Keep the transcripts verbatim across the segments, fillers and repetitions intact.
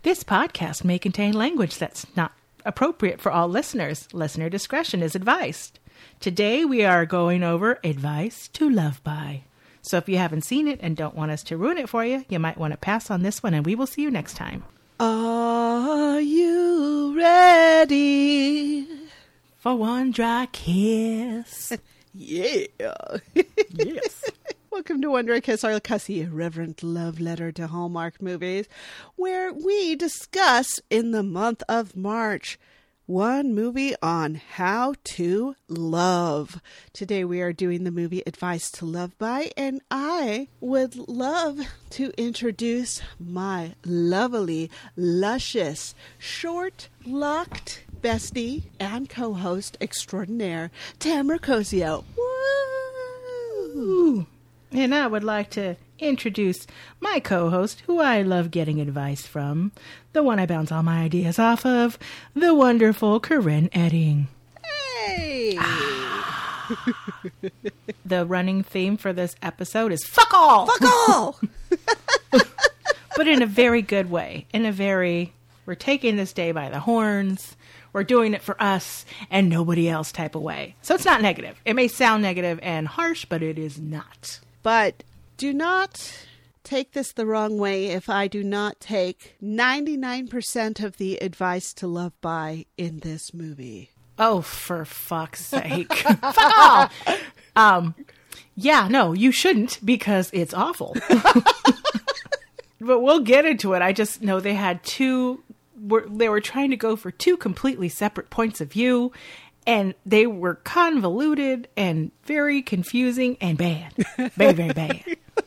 This podcast may contain language that's not appropriate for all listeners. Listener discretion is advised. Today we are going over Advice to Love By. So if you haven't seen it and don't want us to ruin it for you, you might want to pass on this one, and we will see you next time. Are you ready for one dry kiss? Yeah. Yes. Welcome to One Dry Kiss, our cussy, irreverent love letter to Hallmark movies, where we discuss in the month of March one movie on how to love. Today we are doing the movie Advice to Love By, and I would love to introduce my lovely, luscious, short-locked bestie and co-host extraordinaire, Tamara Cosio. Woo! And I would like to introduce my co-host, who I love getting advice from, the one I bounce all my ideas off of, the wonderful Corinne Edding. Hey! The running theme for this episode is fuck all! Fuck all! But in a very good way. In a very, we're taking this day by the horns, we're doing it for us and nobody else type of way. So it's not negative. It may sound negative and harsh, but it is not. But do not take this the wrong way if I do not take ninety-nine percent of the advice to love by in this movie. Oh, for fuck's sake. Fuck all! Um, yeah, no, you shouldn't, because it's awful. But we'll get into it. I just know they had two, were, they were trying to go for two completely separate points of view, and they were convoluted and very confusing and bad. Very, very bad.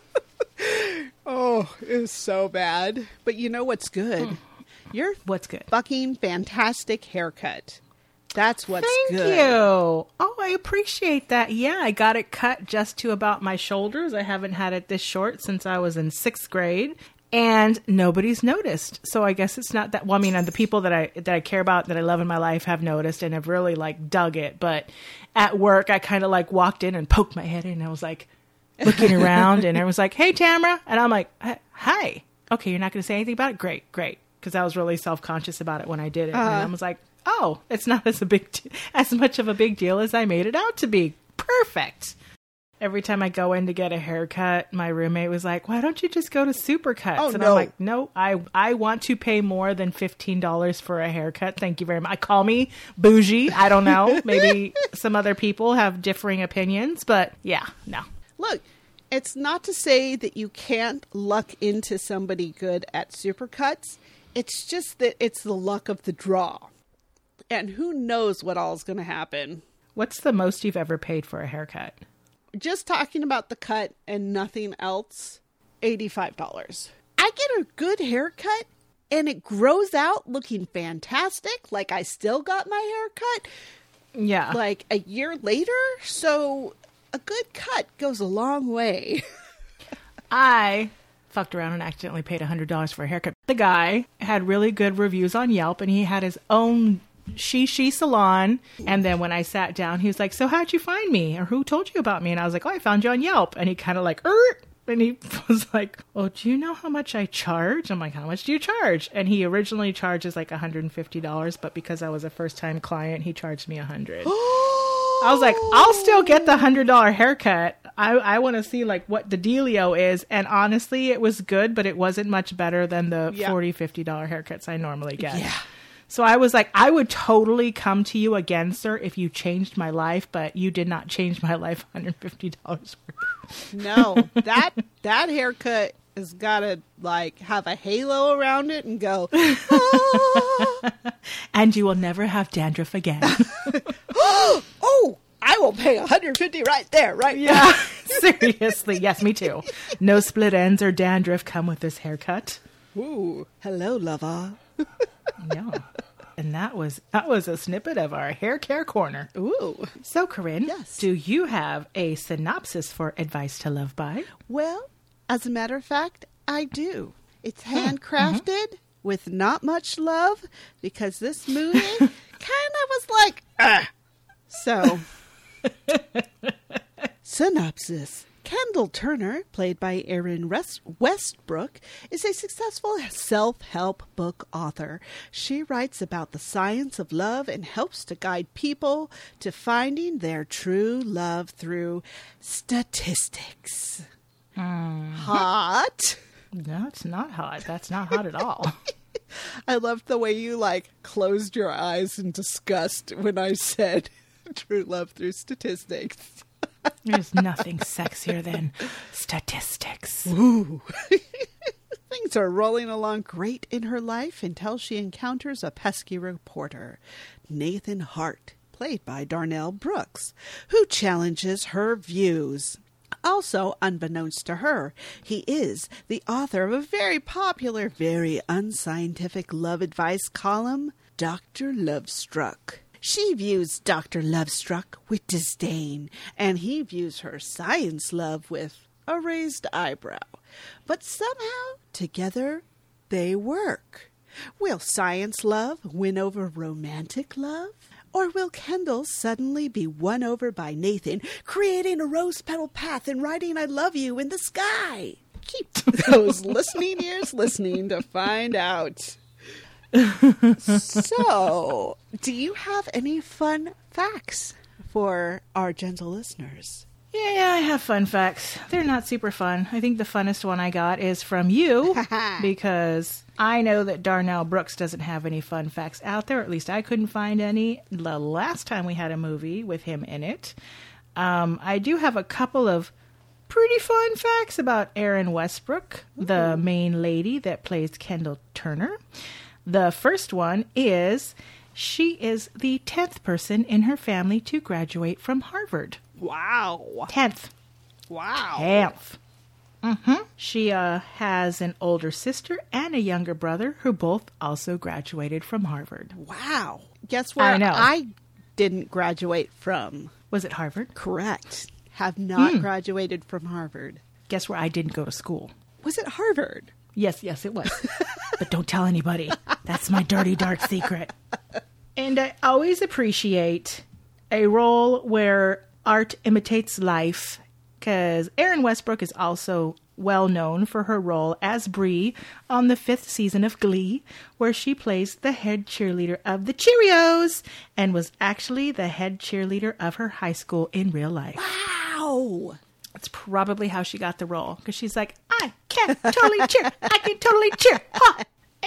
Oh, it's so bad. But you know what's good? Your What's good? fucking fantastic haircut. That's what's Thank good. you. Oh, I appreciate that. Yeah, I got it cut just to about my shoulders. I haven't had it this short since I was in sixth grade. And nobody's noticed. So I guess it's not that, well, I mean, the people that I, that I care about, that I love in my life have noticed and have really like dug it. But at work, I kind of like walked in and poked my head in and I was like looking around and everyone's like, hey, Tamara. And I'm like, hi. Okay. You're not going to say anything about it? Great. Great. Cause I was really self-conscious about it when I did it. Uh, and I was like, oh, it's not as a big, de- as much of a big deal as I made it out to be. Perfect. Every time I go in to get a haircut, my roommate was like, why don't you just go to Supercuts? Oh, and no. I'm like, no, I, I want to pay more than fifteen dollars for a haircut. Thank you very much. Call me bougie. I don't know. Maybe some other people have differing opinions, but yeah, no. Look, it's not to say that you can't luck into somebody good at Supercuts. It's just that it's the luck of the draw. And who knows what all is going to happen. What's the most you've ever paid for a haircut? Just talking about the cut and nothing else, eighty-five dollars. I get a good haircut and it grows out looking fantastic. Like I still got my haircut. Yeah. Like a year later. So a good cut goes a long way. I fucked around and accidentally paid one hundred dollars for a haircut. The guy had really good reviews on Yelp and he had his own She She salon. And then when I sat down, he was like, so how'd you find me? Or who told you about me? And I was like, oh, I found you on Yelp. And he kind of like, er, and he was like, oh, do you know how much I charge? I'm like, how much do you charge? And he originally charges like one hundred fifty dollars, but because I was a first time client, he charged me one hundred dollars. I was like, I'll still get the one hundred dollars haircut. I, I want to see like what the dealio is. And honestly, it was good, but it wasn't much better than the yeah. forty dollars, fifty dollars haircuts I normally get. Yeah. So I was like, I would totally come to you again, sir, if you changed my life, but you did not change my life one hundred fifty dollars worth. No, that that haircut has got to like have a halo around it and go, ah. And you will never have dandruff again. Oh, I will pay one hundred fifty dollars right there, right Yeah, now. seriously. Yes, me too. No split ends or dandruff come with this haircut. Ooh, hello, lover. Yeah. And that was that was a snippet of our hair care corner. Ooh. So, Corinne, Yes. do you have a synopsis for Advice to Love By? Well, as a matter of fact, I do. It's handcrafted mm-hmm. with not much love because this movie kind of was like, ah. So, synopsis. Kendall Turner, played by Erin West- Westbrook, is a successful self-help book author. She writes about the science of love and helps to guide people to finding their true love through statistics. Mm. Hot? No, it's not hot. That's not hot at all. I loved the way you, like, closed your eyes in disgust when I said true love through statistics. There's nothing sexier than statistics. Ooh. Things are rolling along great in her life until she encounters a pesky reporter, Nathan Hart, played by Darnell Brooks, who challenges her views. Also, unbeknownst to her, he is the author of a very popular, very unscientific love advice column, Doctor Lovestruck. She views Doctor Lovestruck with disdain, and he views her science love with a raised eyebrow. But somehow, together, they work. Will science love win over romantic love? Or will Kendall suddenly be won over by Nathan, creating a rose petal path and writing I love you in the sky? Keep those listening ears listening to find out. So, do you have any fun facts for our gentle listeners? Yeah, yeah, I have fun facts. They're not super fun. I think the funnest one I got is from you because I know that Darnell Brooks doesn't have any fun facts out there. At least I couldn't find any the last time we had a movie with him in it. Um, I do have a couple of pretty fun facts about Erin Westbrook, Ooh. the main lady that plays Kendall Turner. The first one is she is the tenth person in her family to graduate from Harvard. Wow. Tenth. Wow. Tenth. Mm-hmm. She uh, has an older sister and a younger brother who both also graduated from Harvard. Wow. Guess where I know. I didn't graduate from? Was it Harvard? Correct. Have not Mm. graduated from Harvard. Guess where I didn't go to school? Was it Harvard? Yes, yes, it was. But don't tell anybody. That's my dirty, dark secret. And I always appreciate a role where art imitates life, because Erin Westbrook is also well known for her role as Bree on the fifth season of Glee, where she plays the head cheerleader of the Cheerios and was actually the head cheerleader of her high school in real life. Wow! That's probably how she got the role, because she's like, I can totally cheer. I can totally cheer. Ha!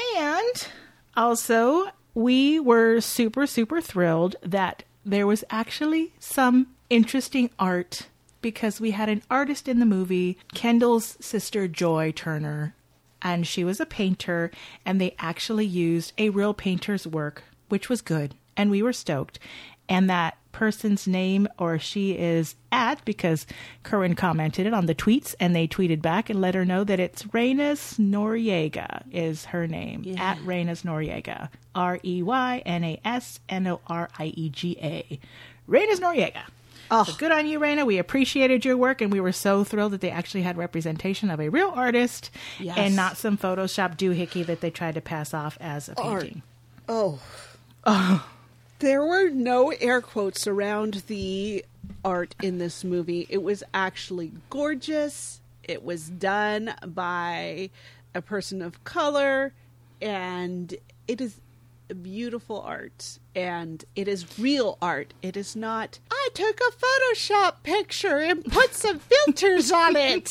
And also, we were super, super thrilled that there was actually some interesting art, because we had an artist in the movie, Kendall's sister Joy Turner, and she was a painter, and they actually used a real painter's work, which was good, and we were stoked. And that person's name, or she is at, because Curran commented it on the tweets, and they tweeted back and let her know that it's Reynes Noriega is her name. Yeah. At Reynes Noriega. R E Y N A S N O R I E G A. Reynes Noriega. Oh. So good on you, Raina. We appreciated your work, and we were so thrilled that they actually had representation of a real artist, yes, and not some Photoshop doohickey that they tried to pass off as a painting. Art. Oh. Oh. There were no air quotes around the art in this movie. It was actually gorgeous. It was done by a person of color, and it is beautiful art, and it is real art. It is not, I took a Photoshop picture and put some filters on it.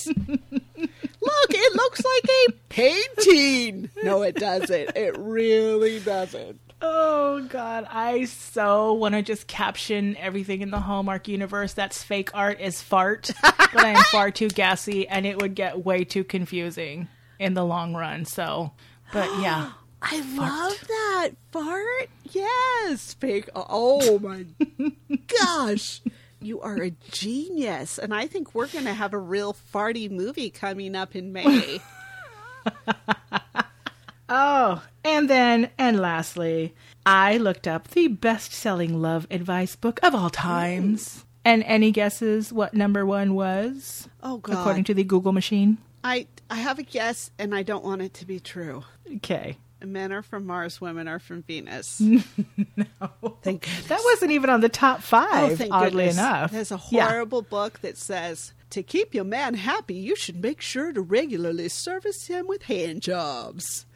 Look, it looks like a painting. No, it doesn't. It really doesn't. Oh, God. I so want to just caption everything in the Hallmark universe that's fake art is fart, but I am far too gassy, and it would get way too confusing in the long run. So, but yeah. I fart. Love that. Fart? Yes. Fake. Oh, my gosh. You are a genius. And I think we're going to have a real farty movie coming up in May. Oh, and then, and lastly, I looked up the best-selling love advice book of all times. Ooh. And any guesses what number one was? Oh, God. According to the Google machine? I, I have a guess, and I don't want it to be true. Okay. Men are from Mars, women are from Venus. No. Thank goodness. That wasn't even on the top five, oh, thank oddly goodness. enough. There's a horrible yeah. book that says To keep your man happy, you should make sure to regularly service him with hand jobs.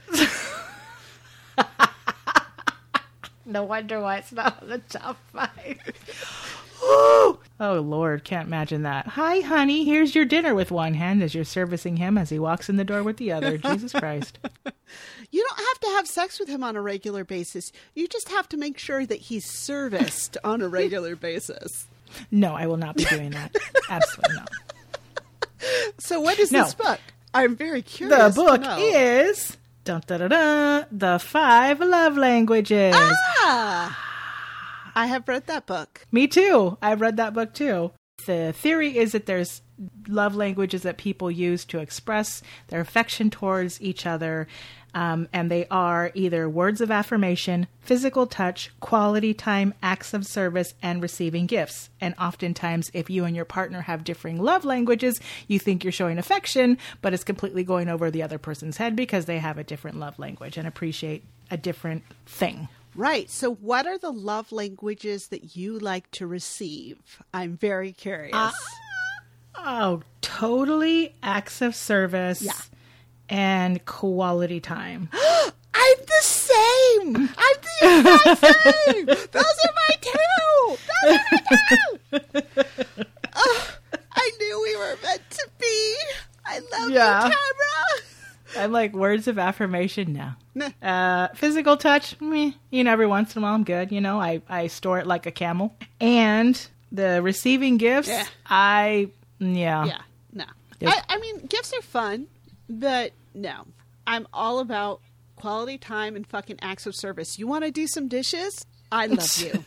No wonder why it's not on the top five. Oh, Lord, can't imagine that. Hi, honey, here's your dinner with one hand as you're servicing him as he walks in the door with the other. Jesus Christ. You don't have to have sex with him on a regular basis. You just have to make sure that he's serviced on a regular basis. No, I will not be doing that. Absolutely not. So what is No. this book? I'm very curious. The book to know. is dun, dun, dun, dun, The Five Love Languages. Ah! I have read that book. Me too. I've read that book too. The theory is that there's love languages that people use to express their affection towards each other. Um, and they are either words of affirmation, physical touch, quality time, acts of service, and receiving gifts. And oftentimes, if you and your partner have differing love languages, you think you're showing affection, but it's completely going over the other person's head because they have a different love language and appreciate a different thing. Right. So what are the love languages that you like to receive? I'm very curious. Uh, oh, totally acts of service. Yeah. And quality time. I'm the same. I'm the exact same. Those are my two. Those are my two. Oh, I knew we were meant to be. I love Yeah. you, Tamra. I'm like words of affirmation. No. Nah. Uh, physical touch. Meh, you know, every once in a while I'm good. You know, I, I store it like a camel. And the receiving gifts. Yeah. I, yeah. Yeah, no. Yes. I, I mean, gifts are fun, but no. I'm all about quality time and fucking acts of service. You want to do some dishes? I love you.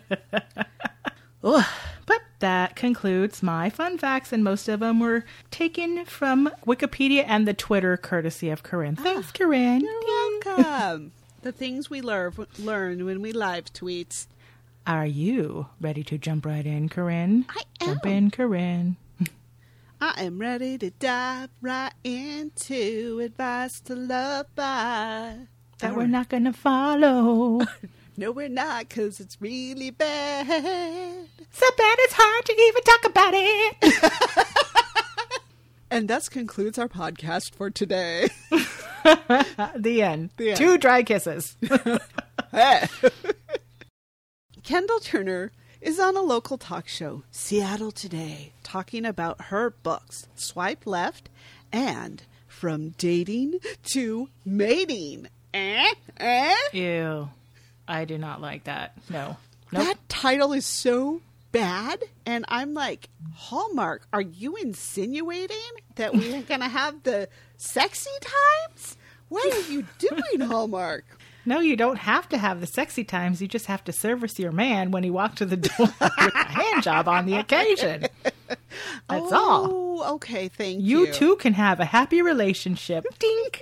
Ugh. But that concludes my fun facts, and most of them were taken from Wikipedia and the Twitter, courtesy of Corinne. Thanks, Corinne. You're welcome. The things we learn learn when we live tweet. Are you ready to jump right in, Corinne? I Jump am. in, Corinne. I am ready to dive right into advice to love by. That we're not going to follow. No, we're not, because it's really bad. So bad it's hard to even talk about it. And thus concludes our podcast for today. The end. The end. Two dry kisses. Hey. Kendall Turner is on a local talk show, Seattle Today, talking about her books, Swipe Left and From Dating to Mating. Eh? Eh? Ew. I do not like that. No. Nope. That title is so bad. And I'm like, Hallmark, are you insinuating that we're going to have the sexy times? What are you doing, Hallmark? No, you don't have to have the sexy times. You just have to service your man when he walks to the door with a hand job on the occasion. That's all. Oh, okay. Thank You you. two can have a happy relationship. Dink.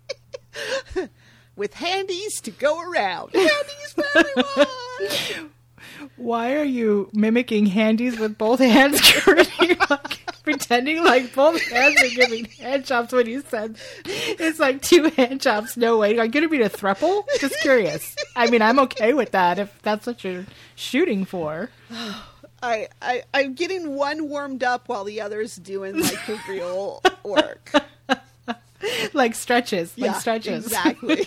With handies to go around. Handies for everyone. Why are you mimicking handies with both hands, Corinne? You're like pretending like both hands are giving hand jobs when you said it's like two hand jobs. No way. Are you going to be a throuple? Just curious. I mean, I'm okay with that if that's what you're shooting for. I, I, I'm getting one warmed up while the other's doing like the real work. Like stretches. Like Yeah, stretches. Exactly.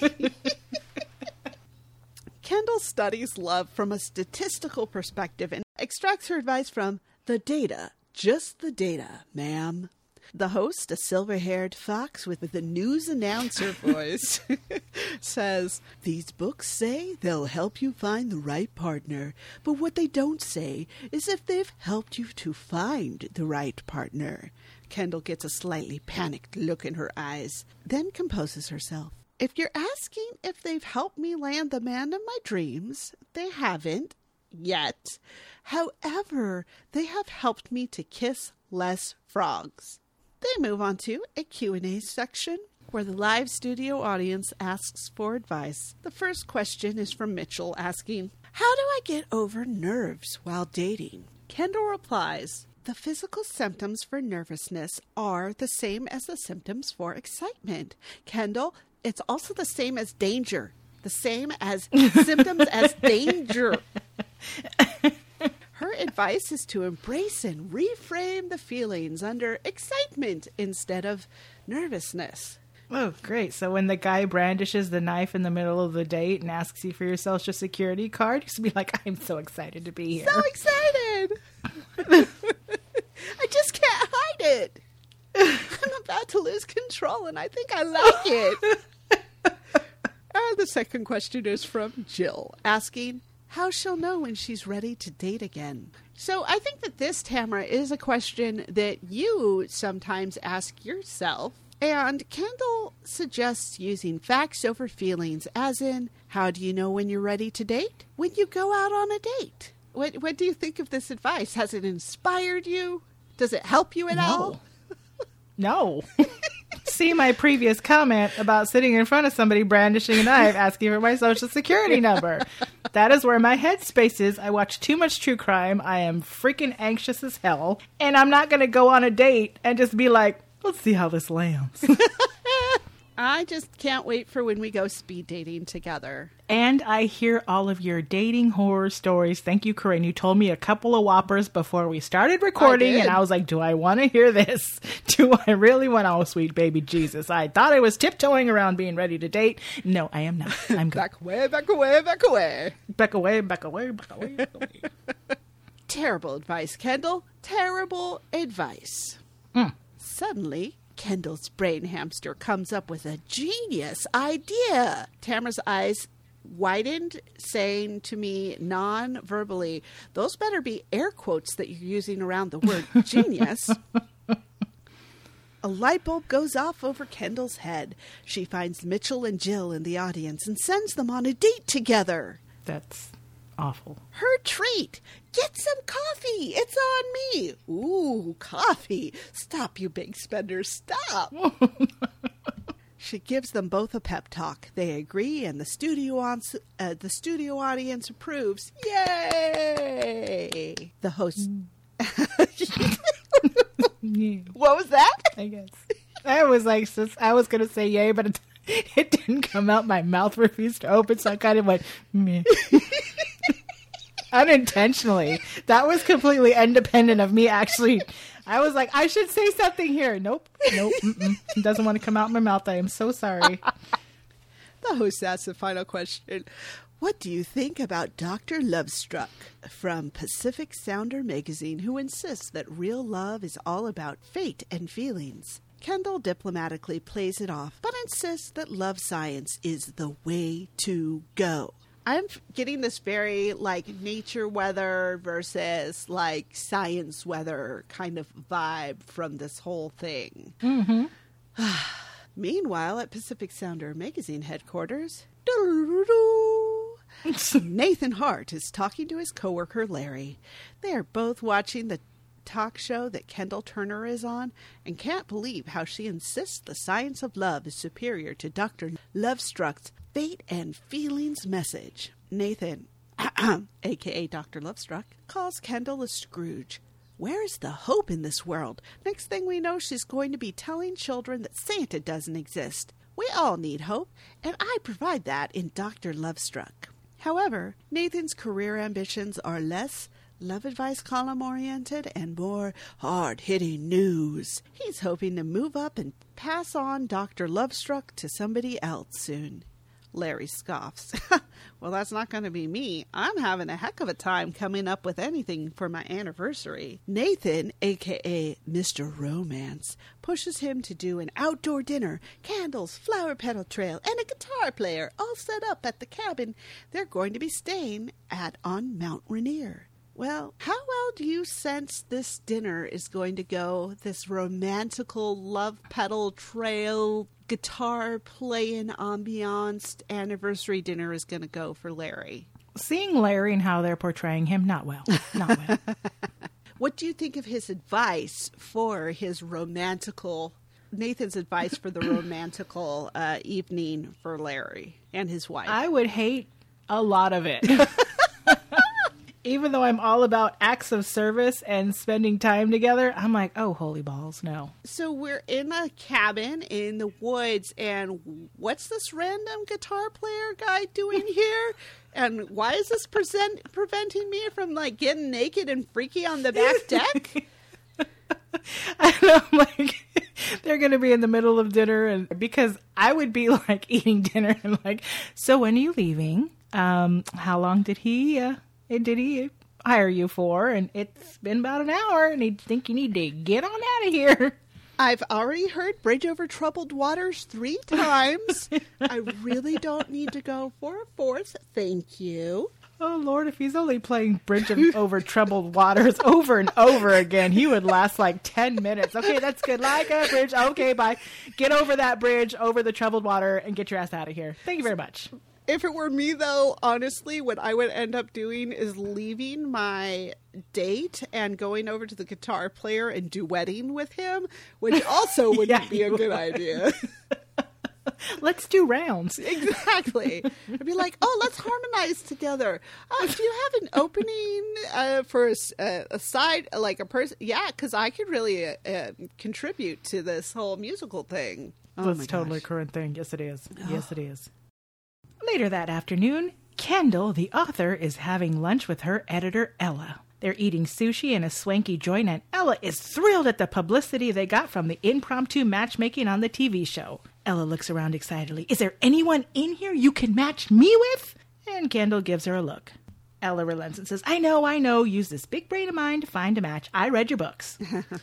Kendall studies love from a statistical perspective and extracts her advice from the data. Just the data, ma'am. The host, a silver-haired fox with, with a news announcer voice, says, these books say they'll help you find the right partner, but what they don't say is if they've helped you to find the right partner. Kendall gets a slightly panicked look in her eyes, then composes herself. If you're asking if they've helped me land the man of my dreams, they haven't yet. However, they have helped me to kiss less frogs. They move on to a Q and A section where the live studio audience asks for advice. The first question is from Mitchell asking, how do I get over nerves while dating? Kendall replies, the physical symptoms for nervousness are the same as the symptoms for excitement. Kendall, it's also the same as danger. The same as symptoms as danger. Her advice is to embrace and reframe the feelings under excitement instead of nervousness. Oh, great. So when the guy brandishes the knife in the middle of the date and asks you for your social security card, you should be like, I'm so excited to be here. So excited! I just can't hide it. I'm about to lose control, and I think I like it. And the second question is from Jill, asking how she'll know when she's ready to date again. So I think that this, Tamara, is a question that you sometimes ask yourself. And Kendall suggests using facts over feelings, as in, how do you know when you're ready to date? When you go out on a date. What, what do you think of this advice? Has it inspired you? Does it help you at No. all? No. See my previous comment about sitting in front of somebody brandishing a knife asking for my social security number. That is where my headspace is. I watch too much true crime. I am freaking anxious as hell. And I'm not going to go on a date and just be like, let's see how this lands. I just can't wait for when we go speed dating together. And I hear all of your dating horror stories. Thank you, Corinne. You told me a couple of whoppers before we started recording, I did. and I was like, do I want to hear this? Do I really want, oh, sweet baby Jesus. I thought I was tiptoeing around being ready to date. No, I am not. I'm good. Back away, back away, back away. Back away, back away, back away, back away. Terrible advice, Kendall. Terrible advice. Mm. Suddenly, Kendall's brain hamster comes up with a genius idea. Tamara's eyes widened, saying to me non-verbally, those better be air quotes that you're using around the word genius. A light bulb goes off over Kendall's head. She finds Mitchell and Jill in the audience and sends them on a date together. That's awful. Her treat. Get some coffee. It's on me. Ooh, coffee. Stop, you big spender. Stop. She gives them both a pep talk. They agree, and the studio on, uh, the studio audience approves. Yay! The host. Yeah, What was that? I guess. I was like, sis- I was going to say yay, but it, it didn't come out. My mouth refused to open, so I kind of went, meh. Unintentionally. That was completely independent of me actually. I was like, I should say something here. Nope. Nope. Mm-mm. It doesn't want to come out in my mouth. I am so sorry. The host asks the final question. What do you think about Doctor Lovestruck from Pacific Sounder magazine, who insists that real love is all about fate and feelings? Kendall diplomatically plays it off, but insists that love science is the way to go. I'm getting this very, like, nature weather versus, like, science weather kind of vibe from this whole thing. Mm-hmm. Meanwhile, at Pacific Sounder magazine headquarters, Nathan Hart is talking to his coworker, Larry. They are both watching the talk show that Kendall Turner is on and can't believe how she insists the science of love is superior to Doctor Lovestruck's fate and feelings message. Nathan, a k a. Doctor Lovestruck, calls Kendall a Scrooge. Where is the hope in this world? Next thing we know, she's going to be telling children that Santa doesn't exist. We all need hope, and I provide that in Doctor Lovestruck. However, Nathan's career ambitions are less love advice column oriented and more hard-hitting news. He's hoping to move up and pass on Doctor Lovestruck to somebody else soon. Larry scoffs. Well, that's not going to be me. I'm having a heck of a time coming up with anything for my anniversary. Nathan, a k a. Mister Romance, pushes him to do an outdoor dinner, candles, flower petal trail, and a guitar player all set up at the cabin they're going to be staying at on Mount Rainier. Well, how well do you sense this dinner is going to go, this romantical love petal trail guitar playing ambiance anniversary dinner is going to go for Larry? Seeing Larry and how they're portraying him, not well. Not well. What do you think of his advice for his romantical, Nathan's advice for the romantical uh, evening for Larry and his wife? I would hate a lot of it. Even though I'm all about acts of service and spending time together, I'm like, oh, holy balls, no. So we're in a cabin in the woods, and what's this random guitar player guy doing here? And why is this present- preventing me from, like, getting naked and freaky on the back deck? I know, like, they're going to be in the middle of dinner, and because I would be, like, eating dinner and, like, so when are you leaving? Um, how long did he... Uh, did he hire you for? And it's been about an hour, and he'd think you need to get on out of here. I've already heard Bridge Over Troubled Waters three times. I really don't need to go for a fourth. Thank you. Oh, Lord, if he's only playing Bridge Over Troubled Waters over and over again, he would last like ten minutes. Okay, that's good. Like a bridge. Okay, bye. Get over that bridge, over the troubled water, and get your ass out of here. Thank you very much. If it were me, though, honestly, what I would end up doing is leaving my date and going over to the guitar player and duetting with him, which also wouldn't yeah, be a good would. idea. Let's do rounds. Exactly. I'd be like, oh, let's harmonize together. Oh, do you have an opening uh, for a, a, a side, like a person? Yeah, because I could really uh, uh, contribute to this whole musical thing. Oh, that's totally a current thing. Yes, it is. Oh. Yes, it is. Later that afternoon, Kendall, the author, is having lunch with her editor, Ella. They're eating sushi in a swanky joint, and Ella is thrilled at the publicity they got from the impromptu matchmaking on the T V show. Ella looks around excitedly. Is there anyone in here you can match me with? And Kendall gives her a look. Ella relents and says, I know, I know. Use this big brain of mine to find a match. I read your books.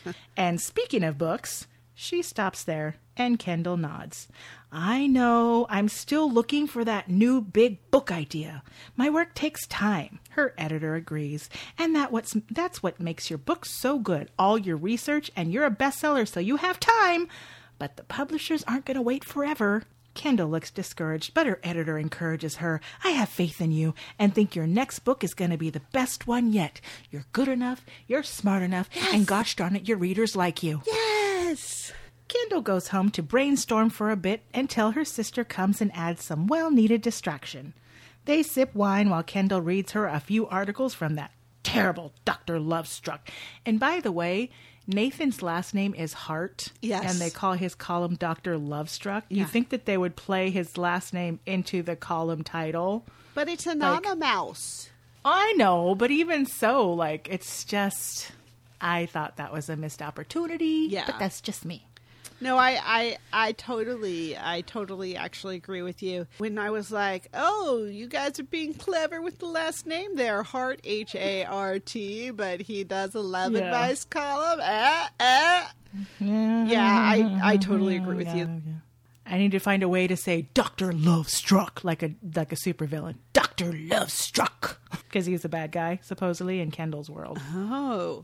And speaking of books, she stops there, and Kendall nods. I know, I'm still looking for that new big book idea. My work takes time. Her editor agrees. And that what's that's what makes your books so good. All your research, and you're a bestseller, so you have time. But the publishers aren't going to wait forever. Kendall looks discouraged, but her editor encourages her. I have faith in you and think your next book is going to be the best one yet. You're good enough, you're smart enough, yes. And gosh darn it, your readers like you. Yes! Kendall goes home to brainstorm for a bit until her sister comes and adds some well-needed distraction. They sip wine while Kendall reads her a few articles from that terrible Doctor Lovestruck. And by the way, Nathan's last name is Hart. Yes. And they call his column Doctor Lovestruck. Yeah. You think that they would play his last name into the column title? But it's not like, a mouse. I know, but even so, like, it's just... I thought that was a missed opportunity. Yeah. But that's just me. No, I, I, I totally, I totally actually agree with you. When I was like, oh, you guys are being clever with the last name there, Hart, H A R T, but he does a love yeah. advice column. Eh, eh. Yeah, yeah I, I totally agree with yeah, you. Yeah. I need to find a way to say Doctor Lovestruck like a like a supervillain. Doctor Lovestruck. Because he's a bad guy, supposedly, in Kendall's world. Oh.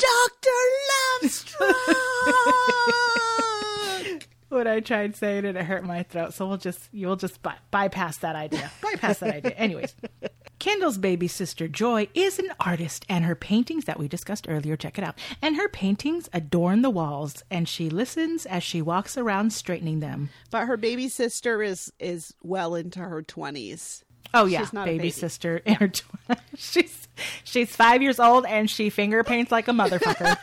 Doctor Lovestruck! When I tried saying it, it hurt my throat. So we'll just you'll just by- bypass that idea. Bypass that idea. Anyways, Kendall's baby sister Joy is an artist, and her paintings that we discussed earlier, check it out. And her paintings adorn the walls, and she listens as she walks around straightening them. But her baby sister is is well into her twenties. Oh yeah, she's not baby, a baby sister in her twenties. she's she's five years old, and she finger paints like a motherfucker.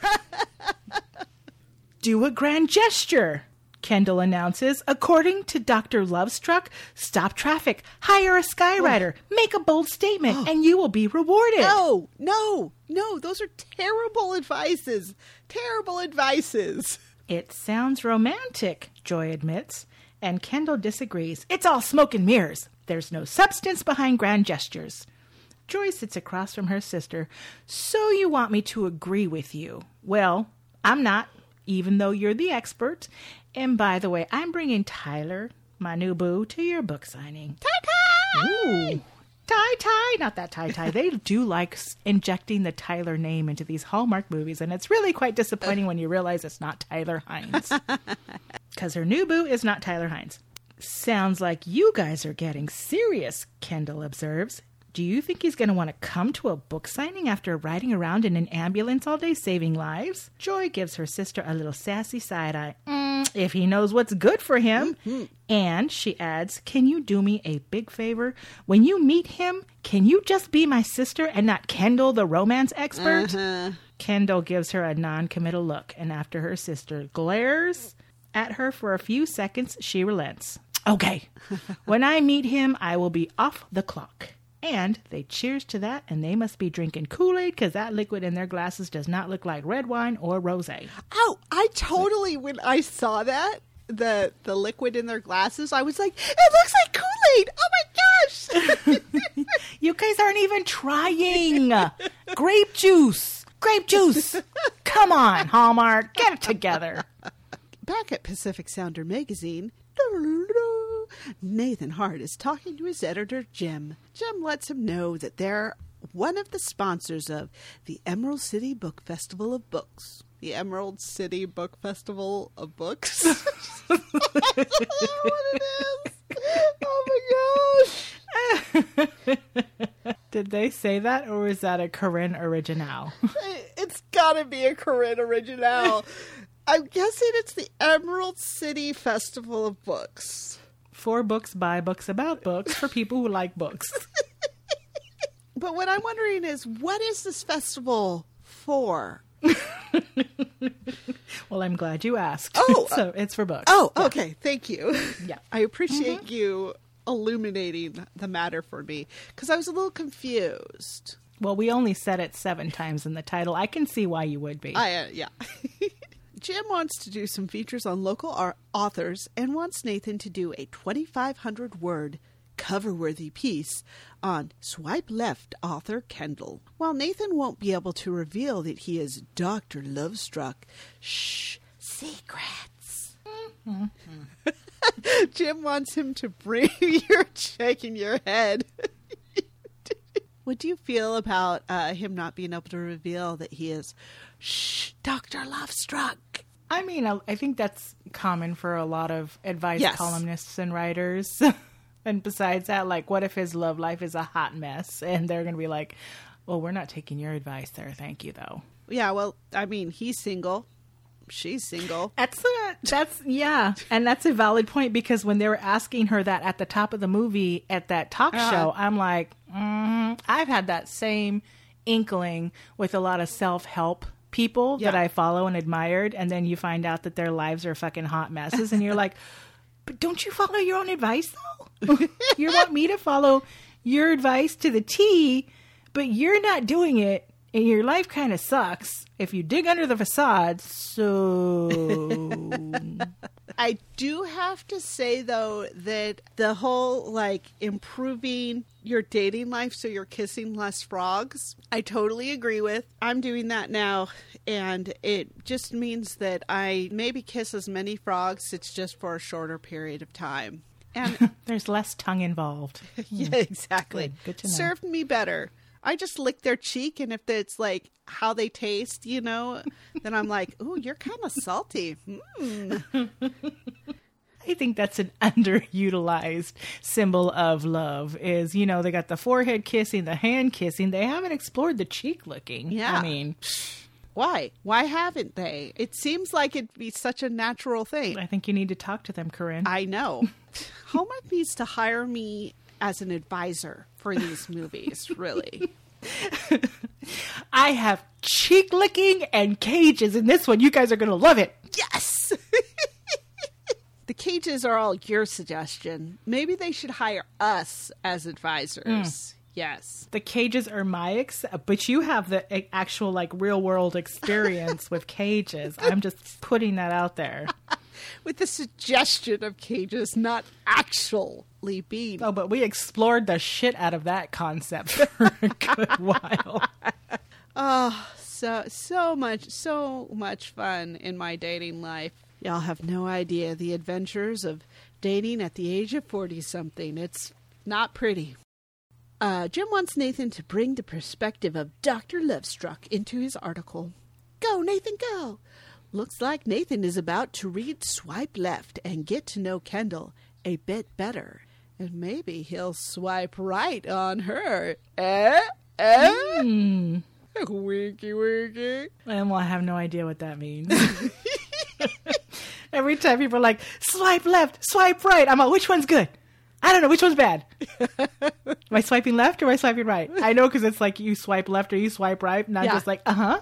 Do a grand gesture, Kendall announces. According to Doctor Lovestruck, stop traffic, hire a skywriter, oh. make a bold statement, oh. and you will be rewarded. No, no, no, those are terrible advices. Terrible advices. It sounds romantic, Joy admits, and Kendall disagrees. It's all smoke and mirrors. There's no substance behind grand gestures. Joy sits across from her sister. So you want me to agree with you? Well, I'm not, even though you're the expert. And by the way, I'm bringing Tyler, my new boo, to your book signing. Ty-Ty! Ooh, Ty-Ty! Not that Ty-Ty. They do like injecting the Tyler name into these Hallmark movies, and it's really quite disappointing when you realize it's not Tyler Hines. Because her new boo is not Tyler Hines. Sounds like you guys are getting serious, Kendall observes. Do you think he's going to want to come to a book signing after riding around in an ambulance all day saving lives? Joy gives her sister a little sassy side-eye. Mm, if he knows what's good for him. Mm-hmm. And she adds, can you do me a big favor? When you meet him, can you just be my sister and not Kendall, the romance expert? Uh-huh. Kendall gives her a non-committal look, and after her sister glares at her for a few seconds, she relents. Okay, when I meet him, I will be off the clock. And they cheers to that, and they must be drinking Kool-Aid because that liquid in their glasses does not look like red wine or rosé. Oh, I totally, when I saw that, the the liquid in their glasses, I was like, it looks like Kool-Aid. Oh my gosh. You guys aren't even trying. Grape juice. Grape juice. Come on, Hallmark. Get it together. Back at Pacific Sounder Magazine, Nathan Hart is talking to his editor, Jim. Jim lets him know that they're one of the sponsors of the Emerald City Book Festival of Books. The Emerald City Book Festival of Books? That's what it is. Oh my gosh. Did they say that, or is that a Corinne original? It's gotta be a Corinne original. I'm guessing it's the Emerald City Festival of Books. For books, by books, about books, for people who like books. But what I'm wondering is, what is this festival for? Well, I'm glad you asked. Oh, so it's for books. Oh, yeah. Okay. Thank you. Yeah. I appreciate mm-hmm. you illuminating the matter for me, because I was a little confused. Well, we only said it seven times in the title. I can see why you would be. I, uh, yeah. Jim wants to do some features on local ar- authors and wants Nathan to do a twenty-five hundred word cover-worthy piece on Swipe Left author Kendall. While Nathan won't be able to reveal that he is Doctor Lovestruck, shh, secrets. Mm-hmm. Jim wants him to bring... You're shaking your head. What do you feel about uh, him not being able to reveal that he is, shh, Doctor Lovestruck? I mean, I, I think that's common for a lot of advice yes. columnists and writers. And besides that, like, what if his love life is a hot mess? And they're going to be like, well, we're not taking your advice there. Thank you, though. Yeah, well, I mean, he's single. She's single. That's, a, that's yeah. And that's a valid point, because when they were asking her that at the top of the movie at that talk uh-huh. show, I'm like, mm, I've had that same inkling with a lot of self-help people yeah. that I follow and admired. And then you find out that their lives are fucking hot messes. And you're like, but don't you follow your own advice, though? You want me to follow your advice to the T, but you're not doing it, and your life kind of sucks if you dig under the facade, so... I do have to say, though, that the whole, like, improving your dating life so you're kissing less frogs, I totally agree with. I'm doing that now, and it just means that I maybe kiss as many frogs, it's just for a shorter period of time. And there's less tongue involved. Yeah, exactly. Good, Good to know. Served me better. I just lick their cheek, and if it's like how they taste, you know, then I'm like, ooh, you're kind of salty. Mm. I think that's an underutilized symbol of love is, you know, they got the forehead kissing, the hand kissing. They haven't explored the cheek licking. Yeah. I mean, why? Why haven't they? It seems like it'd be such a natural thing. I think you need to talk to them, Corinne. I know. Hallmark needs to hire me as an advisor for these movies, really. I have cheek licking and cages in this one. You guys are going to love it. Yes! The cages are all your suggestion. Maybe they should hire us as advisors. Mm. Yes. The cages are my ex, but you have the actual, like, real world experience with cages. I'm just putting that out there. With the suggestion of cages not actually being. Oh, but we explored the shit out of that concept for a good while. Oh, so, so much, so much fun in my dating life. Y'all have no idea the adventures of dating at the age of forty-something. It's not pretty. Uh, Jim wants Nathan to bring the perspective of Doctor Lovestruck into his article. Go, Nathan, go! Looks like Nathan is about to read Swipe Left and get to know Kendall a bit better. And maybe he'll swipe right on her. Eh? Eh? Mm. Winky, winky. And well, I have no idea what that means. Every time people are like, swipe left, swipe right. I'm like, which one's good? I don't know. Which one's bad? Am I swiping left or am I swiping right? I know because it's like you swipe left or you swipe right. And I'm Yeah. just like, uh-huh.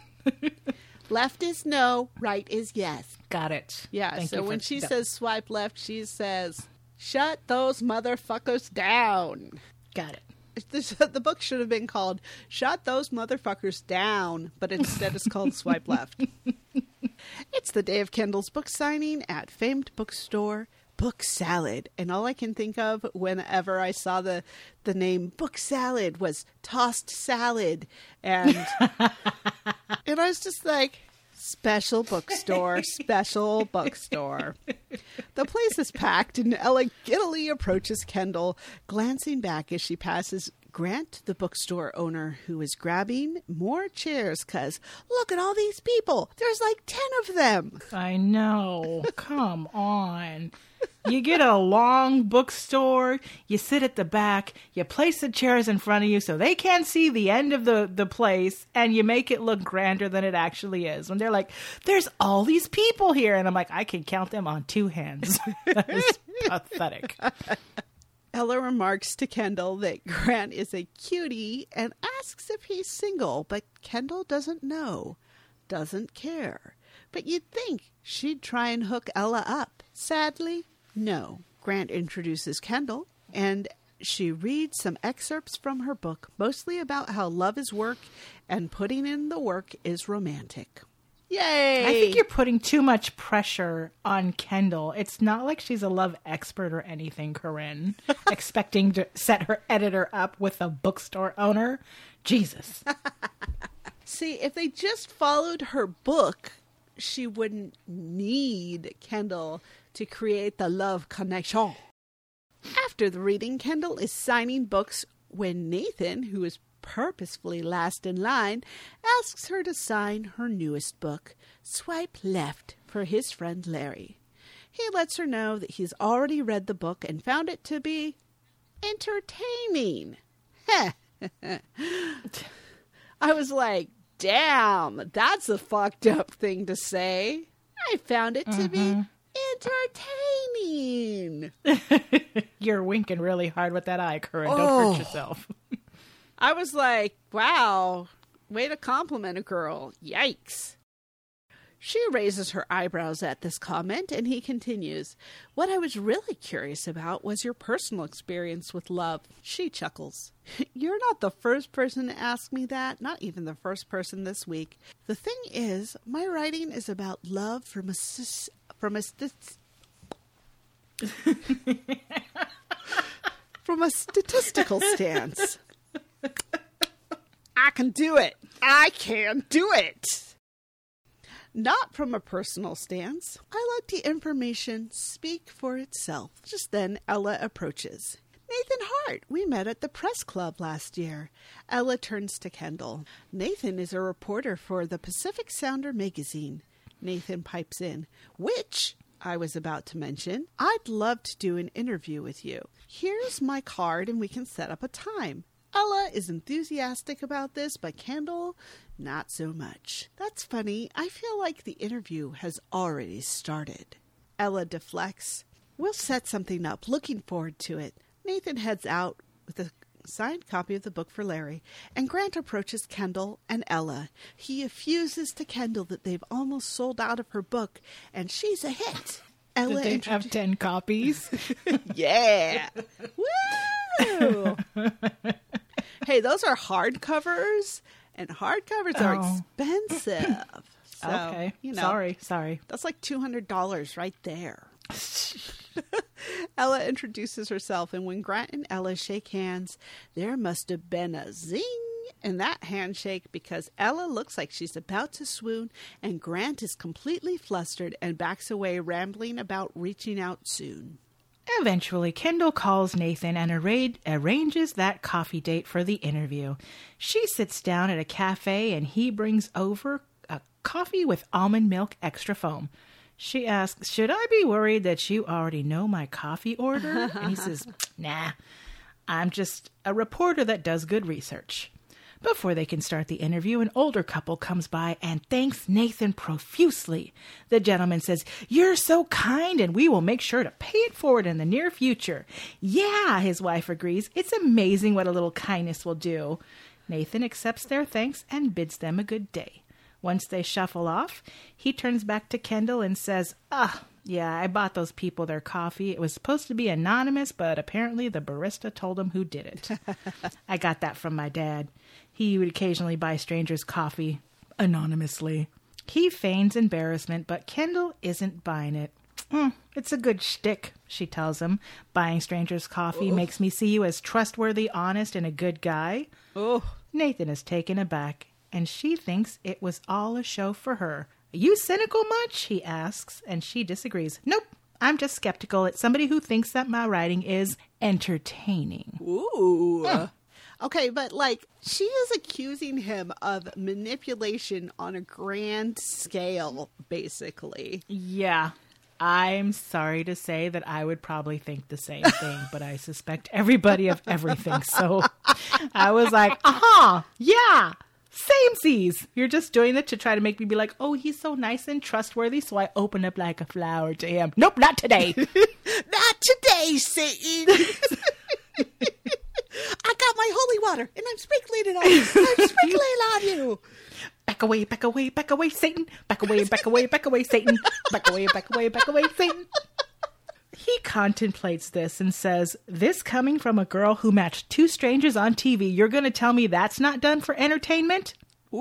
Left is no, right is yes. Got it. Yeah, Thank so you for when she that. says swipe left, she says, shut those motherfuckers down. Got it. This, the book should have been called Shut Those Motherfuckers Down, but instead it's called Swipe Left. It's the day of Kendall's book signing at famed bookstore Book Salad. And all I can think of whenever I saw the, the name Book Salad was tossed salad. And, and I was just like, special bookstore, special bookstore. The place is packed and Ella giddily approaches Kendall, glancing back as she passes Grant, the bookstore owner, who is grabbing more chairs because look at all these people. There's like ten of them. I know. Come on. You get a long bookstore, you sit at the back, you place the chairs in front of you so they can't see the end of the, the place, and you make it look grander than it actually is. When they're like, there's all these people here. And I'm like, I can count them on two hands. That is pathetic. Ella remarks to Kendall that Grant is a cutie and asks if he's single, but Kendall doesn't know, doesn't care. But you'd think she'd try and hook Ella up. Sadly, no. Grant introduces Kendall, and she reads some excerpts from her book, mostly about how love is work and putting in the work is romantic. Yay! I think you're putting too much pressure on Kendall. It's not like she's a love expert or anything, Corinne. Expecting to set her editor up with a bookstore owner. Jesus. See, if they just followed her book, she wouldn't need Kendall to create the love connection. After the reading, Kendall is signing books when Nathan, who is purposefully last in line, asks her to sign her newest book, Swipe Left, for his friend Larry. He lets her know that he's already read the book and found it to be entertaining. I was like, damn, that's a fucked up thing to say. I found it to mm-hmm. be entertaining. You're winking really hard with that eye, Corinne. Oh. Don't hurt yourself. I was like, wow, way to compliment a girl. Yikes. She raises her eyebrows at this comment, and he continues, what I was really curious about was your personal experience with love. She chuckles. You're not the first person to ask me that, not even the first person this week. The thing is, my writing is about love from a... From a... from a statistical stance. I can do it. I can do it. Not from a personal stance. I let the information speak for itself. Just then, Ella approaches. Nathan Hart. We met at the press club last year. Ella turns to Kendall. Nathan is a reporter for the Pacific Sounder magazine. Nathan pipes in, which I was about to mention. I'd love to do an interview with you. Here's my card and we can set up a time. Ella is enthusiastic about this, but Kendall, not so much. That's funny. I feel like the interview has already started. Ella deflects. We'll set something up. Looking forward to it. Nathan heads out with a signed copy of the book for Larry, and Grant approaches Kendall and Ella. He effuses to Kendall that they've almost sold out of her book, and she's a hit. Ella Did they introdu- have ten copies? Yeah. Woo! Hey, those are hardcovers, and hardcovers are Oh. expensive. So, Okay. you know, Sorry. Sorry. that's like two hundred dollars right there. Ella introduces herself, and when Grant and Ella shake hands, there must have been a zing in that handshake because Ella looks like she's about to swoon, and Grant is completely flustered and backs away, rambling about reaching out soon. Eventually, Kendall calls Nathan and arra- arranges that coffee date for the interview. She sits down at a cafe and he brings over a coffee with almond milk extra foam. She asks, should I be worried that you already know my coffee order? And he says, nah, I'm just a reporter that does good research. Before they can start the interview, an older couple comes by and thanks Nathan profusely. The gentleman says, "You're so kind, and we will make sure to pay it forward in the near future." "Yeah," his wife agrees. "It's amazing what a little kindness will do." Nathan accepts their thanks and bids them a good day. Once they shuffle off, he turns back to Kendall and says, "Ah, yeah, I bought those people their coffee. It was supposed to be anonymous, but apparently the barista told them who did it. I got that from my dad. He would occasionally buy strangers coffee anonymously." He feigns embarrassment, but Kendall isn't buying it. Mm, "It's a good shtick," she tells him. "Buying strangers coffee Oof. makes me see you as trustworthy, honest, and a good guy." Oh, Nathan is taken aback, and she thinks it was all a show for her. "Are you cynical much?" he asks, and she disagrees. "Nope, I'm just skeptical at somebody who thinks that my writing is entertaining." ooh. Mm. Okay, but like she is accusing him of manipulation on a grand scale, basically. Yeah, I'm sorry to say that I would probably think the same thing, but I suspect everybody of everything. So I was like, aha, yeah, samesies. You're just doing it to try to make me be like, oh, he's so nice and trustworthy, so I open up like a flower to him. Nope, not today. Not today, Satan. I got my holy water, and I'm sprinkling it on you. I'm sprinkling it on you. Back away, back away, back away, Satan. Back away, back away, back away, Satan. Back away, back away, back away, Satan. He contemplates this and says, "This coming from a girl who matched two strangers on T V, you're going to tell me that's not done for entertainment?"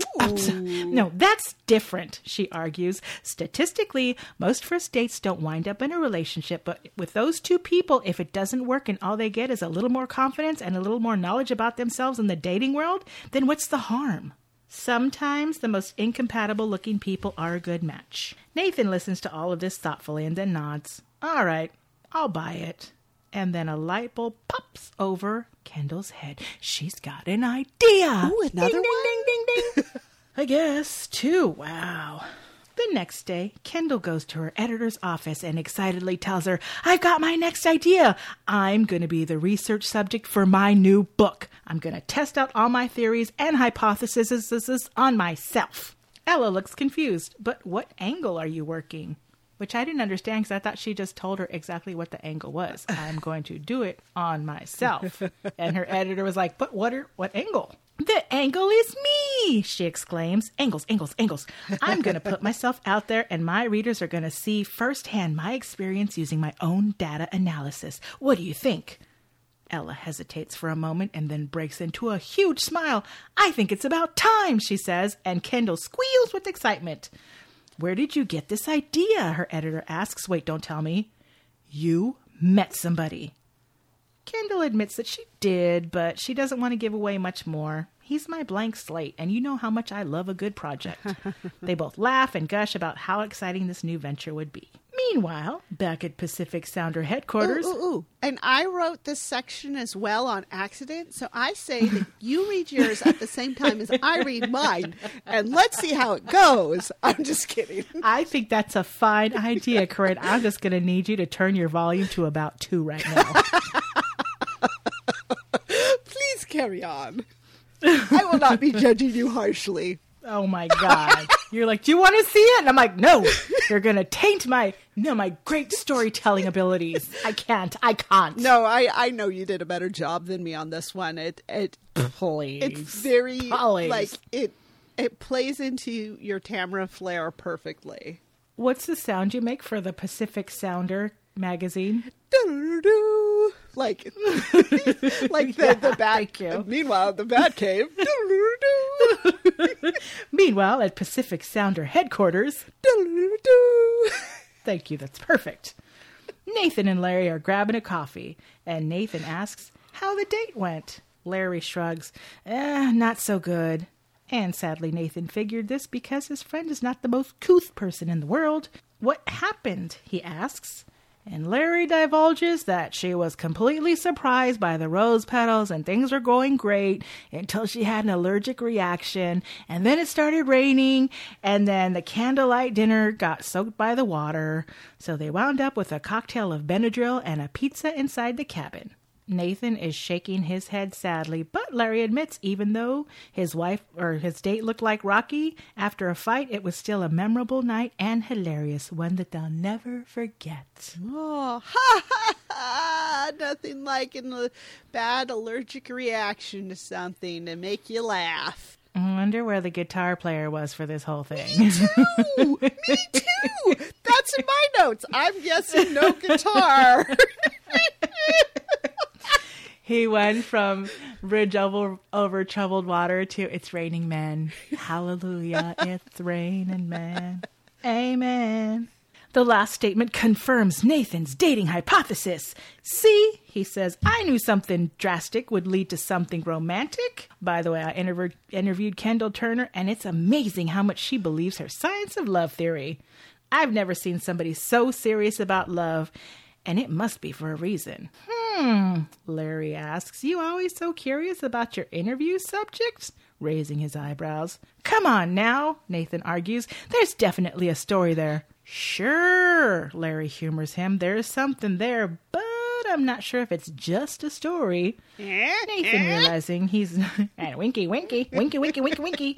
Ooh. No, that's different, she argues. Statistically, most first dates don't wind up in a relationship, but with those two people, if it doesn't work and all they get is a little more confidence and a little more knowledge about themselves in the dating world, then what's the harm? Sometimes the most incompatible looking people are a good match. Nathan listens to all of this thoughtfully and then nods. All right, I'll buy it. And then a light bulb pops over Kendall's head. She's got an idea. Ooh, another ding, one? Ding, ding, ding, ding. I guess, two. Wow. The next day, Kendall goes to her editor's office and excitedly tells her, "I've got my next idea. I'm going to be the research subject for my new book. I'm going to test out all my theories and hypotheses on myself." Ella looks confused. "But what angle are you working?" Which I didn't understand because I thought she just told her exactly what the angle was. "I'm going to do it on myself." And her editor was like, "But what are, what angle?" "The angle is me," she exclaims. "Angles, angles, angles. I'm going to put myself out there and my readers are going to see firsthand my experience using my own data analysis. What do you think?" Ella hesitates for a moment and then breaks into a huge smile. "I think it's about time," she says, and Kendall squeals with excitement. "Where did you get this idea?" her editor asks. "Wait, don't tell me." "You met somebody." Kendall admits that she did, but she doesn't want to give away much more. "He's my blank slate, and you know how much I love a good project." They both laugh and gush about how exciting this new venture would be. Meanwhile, back at Pacific Sounder headquarters... Ooh, ooh, ooh. And I wrote this section as well on accident, so I say that you read yours at the same time as I read mine, and let's see how it goes. I'm just kidding. I think that's a fine idea, Corinne. I'm just going to need you to turn your volume to about two right now. Please carry on. I will not be judging you harshly. Oh my God. You're like, "Do you want to see it?" And I'm like, "No, you're going to taint my, no, my great storytelling abilities. I can't, I can't." No, I, I know you did a better job than me on this one. It, it, Please. it's very, Please. like, it, it plays into your Tamara flair perfectly. What's the sound you make for the Pacific Sounder magazine? Do-do-do-do. Like, like the, Yeah, the bat. thank you. Meanwhile, the bat cave. Do-do-do-do. Meanwhile, at Pacific Sounder headquarters... Do-do-do-do. Thank you, that's perfect. Nathan and Larry are grabbing a coffee, and Nathan asks how the date went. Larry shrugs. Eh, not so good. And sadly, Nathan figured this because his friend is not the most couth person in the world. "What happened?" he asks. And Larry divulges that she was completely surprised by the rose petals and things were going great until she had an allergic reaction. And then it started raining and then the candlelight dinner got soaked by the water. So they wound up with a cocktail of Benadryl and a pizza inside the cabin. Nathan is shaking his head sadly, but Larry admits even though his wife or his date looked like Rocky, after a fight, it was still a memorable night and hilarious, one that they'll never forget. Oh, ha ha ha! Nothing like a bad allergic reaction to something to make you laugh. I wonder where the guitar player was for this whole thing. Me too! Me too! That's in my notes. I'm guessing no guitar. He went from bridge over, over troubled water to it's raining men. Hallelujah, it's raining men. Amen. The last statement confirms Nathan's dating hypothesis. See, he says, I knew something drastic would lead to something romantic. By the way, I interv- interviewed Kendall Turner, and it's amazing how much she believes her science of love theory. I've never seen somebody so serious about love, and it must be for a reason. Hmm, Larry asks, you always so curious about your interview subjects? Raising his eyebrows. Come on now, Nathan argues. There's definitely a story there. Sure, Larry humors him. There's something there, but I'm not sure if it's just a story. Nathan realizing he's... and winky, winky, winky, winky, winky, winky.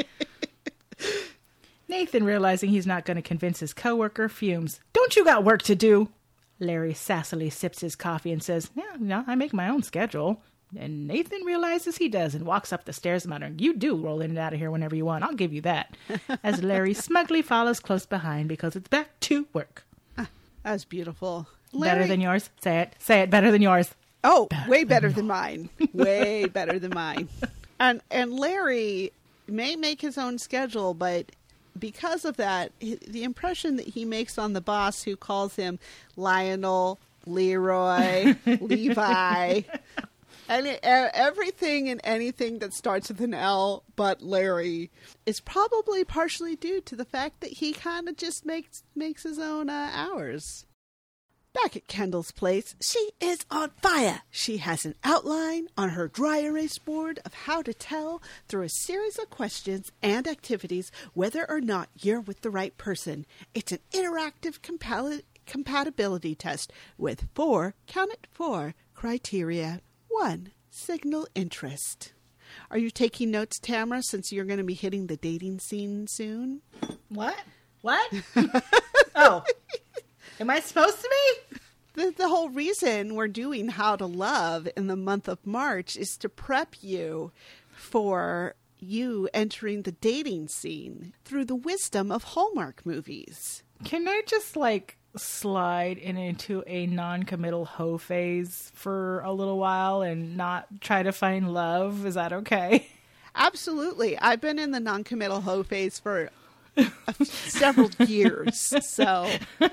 Nathan realizing he's not going to convince his coworker fumes. Don't you got work to do? Larry sassily sips his coffee and says, yeah, no, I make my own schedule. And Nathan realizes he does and walks up the stairs muttering, you do roll in and out of here whenever you want. I'll give you that. As Larry smugly follows close behind because it's back to work. Ah, that was beautiful. Larry... Better than yours? Say it. Say it. Better than yours. Oh, better way better than, than mine. Way better than mine. And and Larry may make his own schedule, but because of that, the impression that he makes on the boss who calls him Lionel, Leroy, Levi... And it, uh, everything and anything that starts with an L but Larry is probably partially due to the fact that he kind of just makes makes his own uh, hours. Back at Kendall's place, she is on fire. She has an outline on her dry erase board of how to tell through a series of questions and activities whether or not you're with the right person. It's an interactive compa- compatibility test with four, count it, four criteria. One, signal interest. Are you taking notes, Tamara, since you're going to be hitting the dating scene soon? What? What? Oh, am I supposed to be? The, the whole reason we're doing How to Love in the month of March is to prep you for you entering the dating scene through the wisdom of Hallmark movies. Can I just, like, slide in into a non-committal hoe phase for a little while and not try to find love? Is that okay? Absolutely. I've been in the non-committal hoe phase for several years. So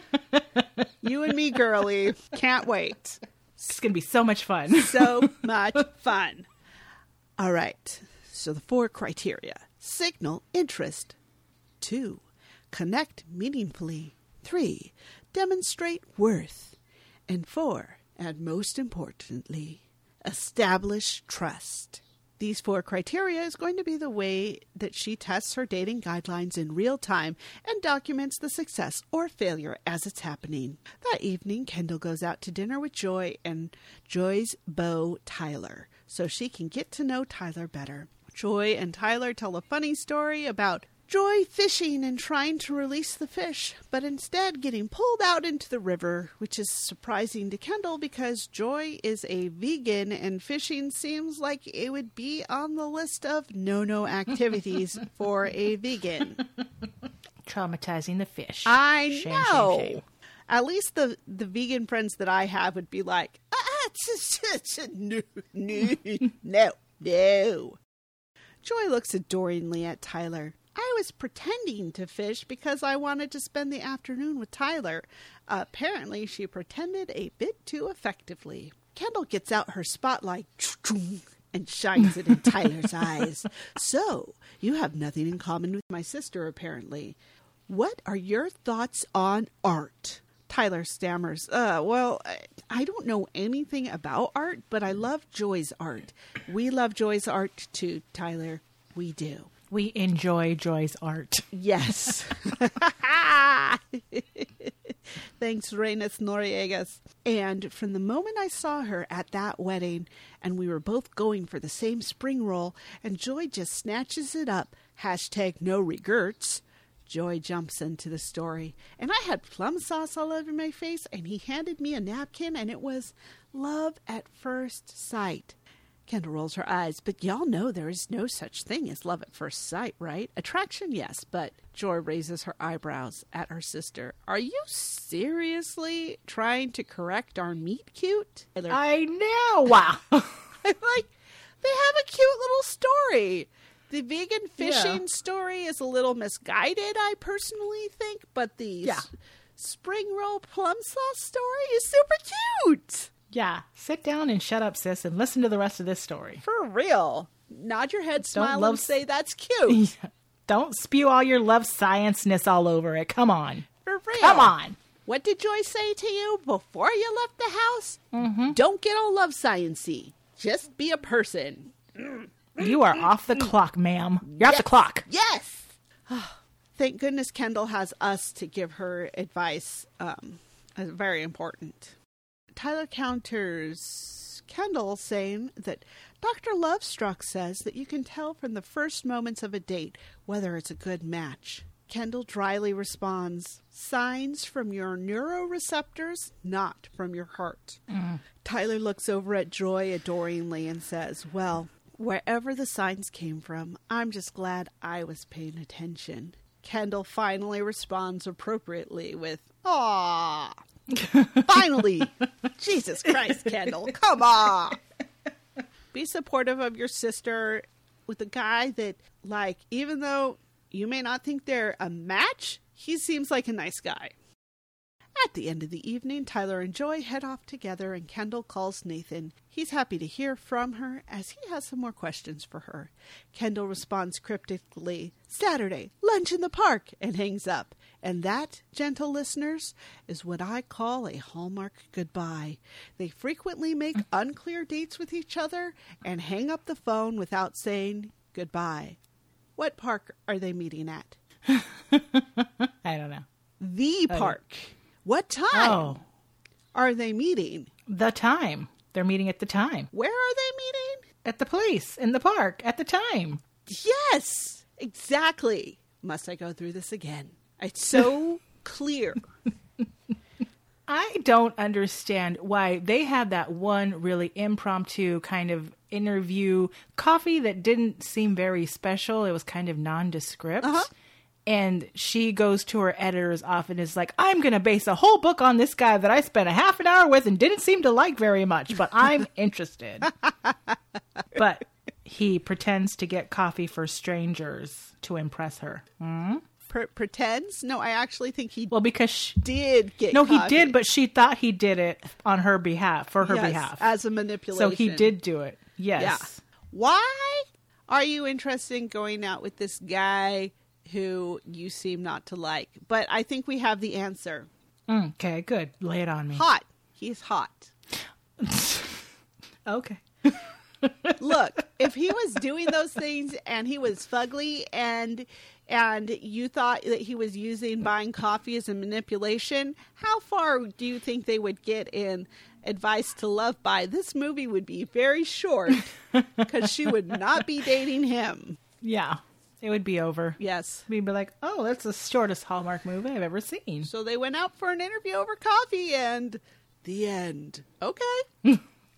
you and me, girly, can't wait. It's going to be so much fun. So much fun. All right. So the four criteria. Signal interest. Two, connect meaningfully. Three, demonstrate worth. And four, and most importantly, establish trust. These four criteria is going to be the way that she tests her dating guidelines in real time and documents the success or failure as it's happening. That evening, Kendall goes out to dinner with Joy and Joy's beau, Tyler, so she can get to know Tyler better. Joy and Tyler tell a funny story about Joy fishing and trying to release the fish, but instead getting pulled out into the river, which is surprising to Kendall because Joy is a vegan and fishing seems like it would be on the list of no-no activities for a vegan. Traumatizing the fish. I shame, know. Shame, shame. At least the, the vegan friends that I have would be like, ah, no, no, no, no. Joy looks adoringly at Tyler. I was pretending to fish because I wanted to spend the afternoon with Tyler. Uh, apparently, she pretended a bit too effectively. Kendall gets out her spotlight and shines it in Tyler's eyes. So, you have nothing in common with my sister, apparently. What are your thoughts on art? Tyler stammers, uh, well, I don't know anything about art, but I love Joy's art. We love Joy's art too, Tyler. We do. We enjoy Joy's art. Yes. Thanks, Reynes Noriegas. And from the moment I saw her at that wedding, and we were both going for the same spring roll, and Joy just snatches it up, hashtag no regrets, Joy jumps into the story. And I had plum sauce all over my face, and he handed me a napkin, and it was love at first sight. Kendall rolls her eyes, but y'all know there is no such thing as love at first sight, right? Attraction, yes, but Joy raises her eyebrows at her sister. Are you seriously trying to correct our meet cute? I know. Wow. I'm like, they have a cute little story. The vegan fishing Yeah. story is a little misguided, I personally think, but the Yeah. s- spring roll plum sauce story is super cute. Yeah. Sit down and shut up, sis, and listen to the rest of this story. For real. Nod your head, smile, love and say that's cute. Don't spew all your love science-ness all over it. Come on. For real. Come on. What did Joy say to you before you left the house? Mm-hmm. Don't get all love science-y. Just be a person. You are off the clock, ma'am. You're off the clock. Yes. Thank goodness Kendall has us to give her advice. Um, uh, very important. Tyler counters Kendall saying that Doctor Lovestruck says that you can tell from the first moments of a date whether it's a good match. Kendall dryly responds, signs from your neuroreceptors, not from your heart. Mm. Tyler looks over at Joy adoringly and says, well, wherever the signs came from, I'm just glad I was paying attention. Kendall finally responds appropriately with, aww. Finally. Jesus Christ, Kendall. Come on. Be supportive of your sister with a guy that, like, even though you may not think they're a match, he seems like a nice guy. At the end of the evening, Tyler and Joy head off together, and Kendall calls Nathan. He's happy to hear from her, as he has some more questions for her. Kendall responds cryptically, Saturday, lunch in the park, and hangs up. And that, gentle listeners, is what I call a Hallmark goodbye. They frequently make unclear dates with each other and hang up the phone without saying goodbye. What park are they meeting at? I don't know. The Oh. park. What time Oh, are they meeting? the time. They're meeting at the time. Where are they meeting? At the place, in the park, at the time. Yes, exactly. Must I go through this again? It's so clear. I don't understand why they had that one really impromptu kind of interview coffee that didn't seem very special. It was kind of nondescript. Uh-huh. And she goes to her editor's office and is like, I'm going to base a whole book on this guy that I spent a half an hour with and didn't seem to like very much, but I'm interested. But he pretends to get coffee for strangers to impress her. Hmm? Pre- pretends? No, I actually think he Well, because she, did get no, he coffee. did, but she thought he did it on her behalf, for her Yes, behalf. as a manipulation. So he did do it. Yes. Yeah. Why are you interested in going out with this guy who you seem not to like? But I think we have the answer. Mm, okay, good. Lay it on me. Hot. He's hot. Okay. Look, if he was doing those things and he was fugly and and you thought that he was using buying coffee as a manipulation, how far do you think they would get in Advice to Love By? This movie would be very short because she would not be dating him. Yeah. It would be over. Yes. We'd be like, oh, that's the shortest Hallmark movie I've ever seen. So they went out for an interview over coffee and the end. Okay.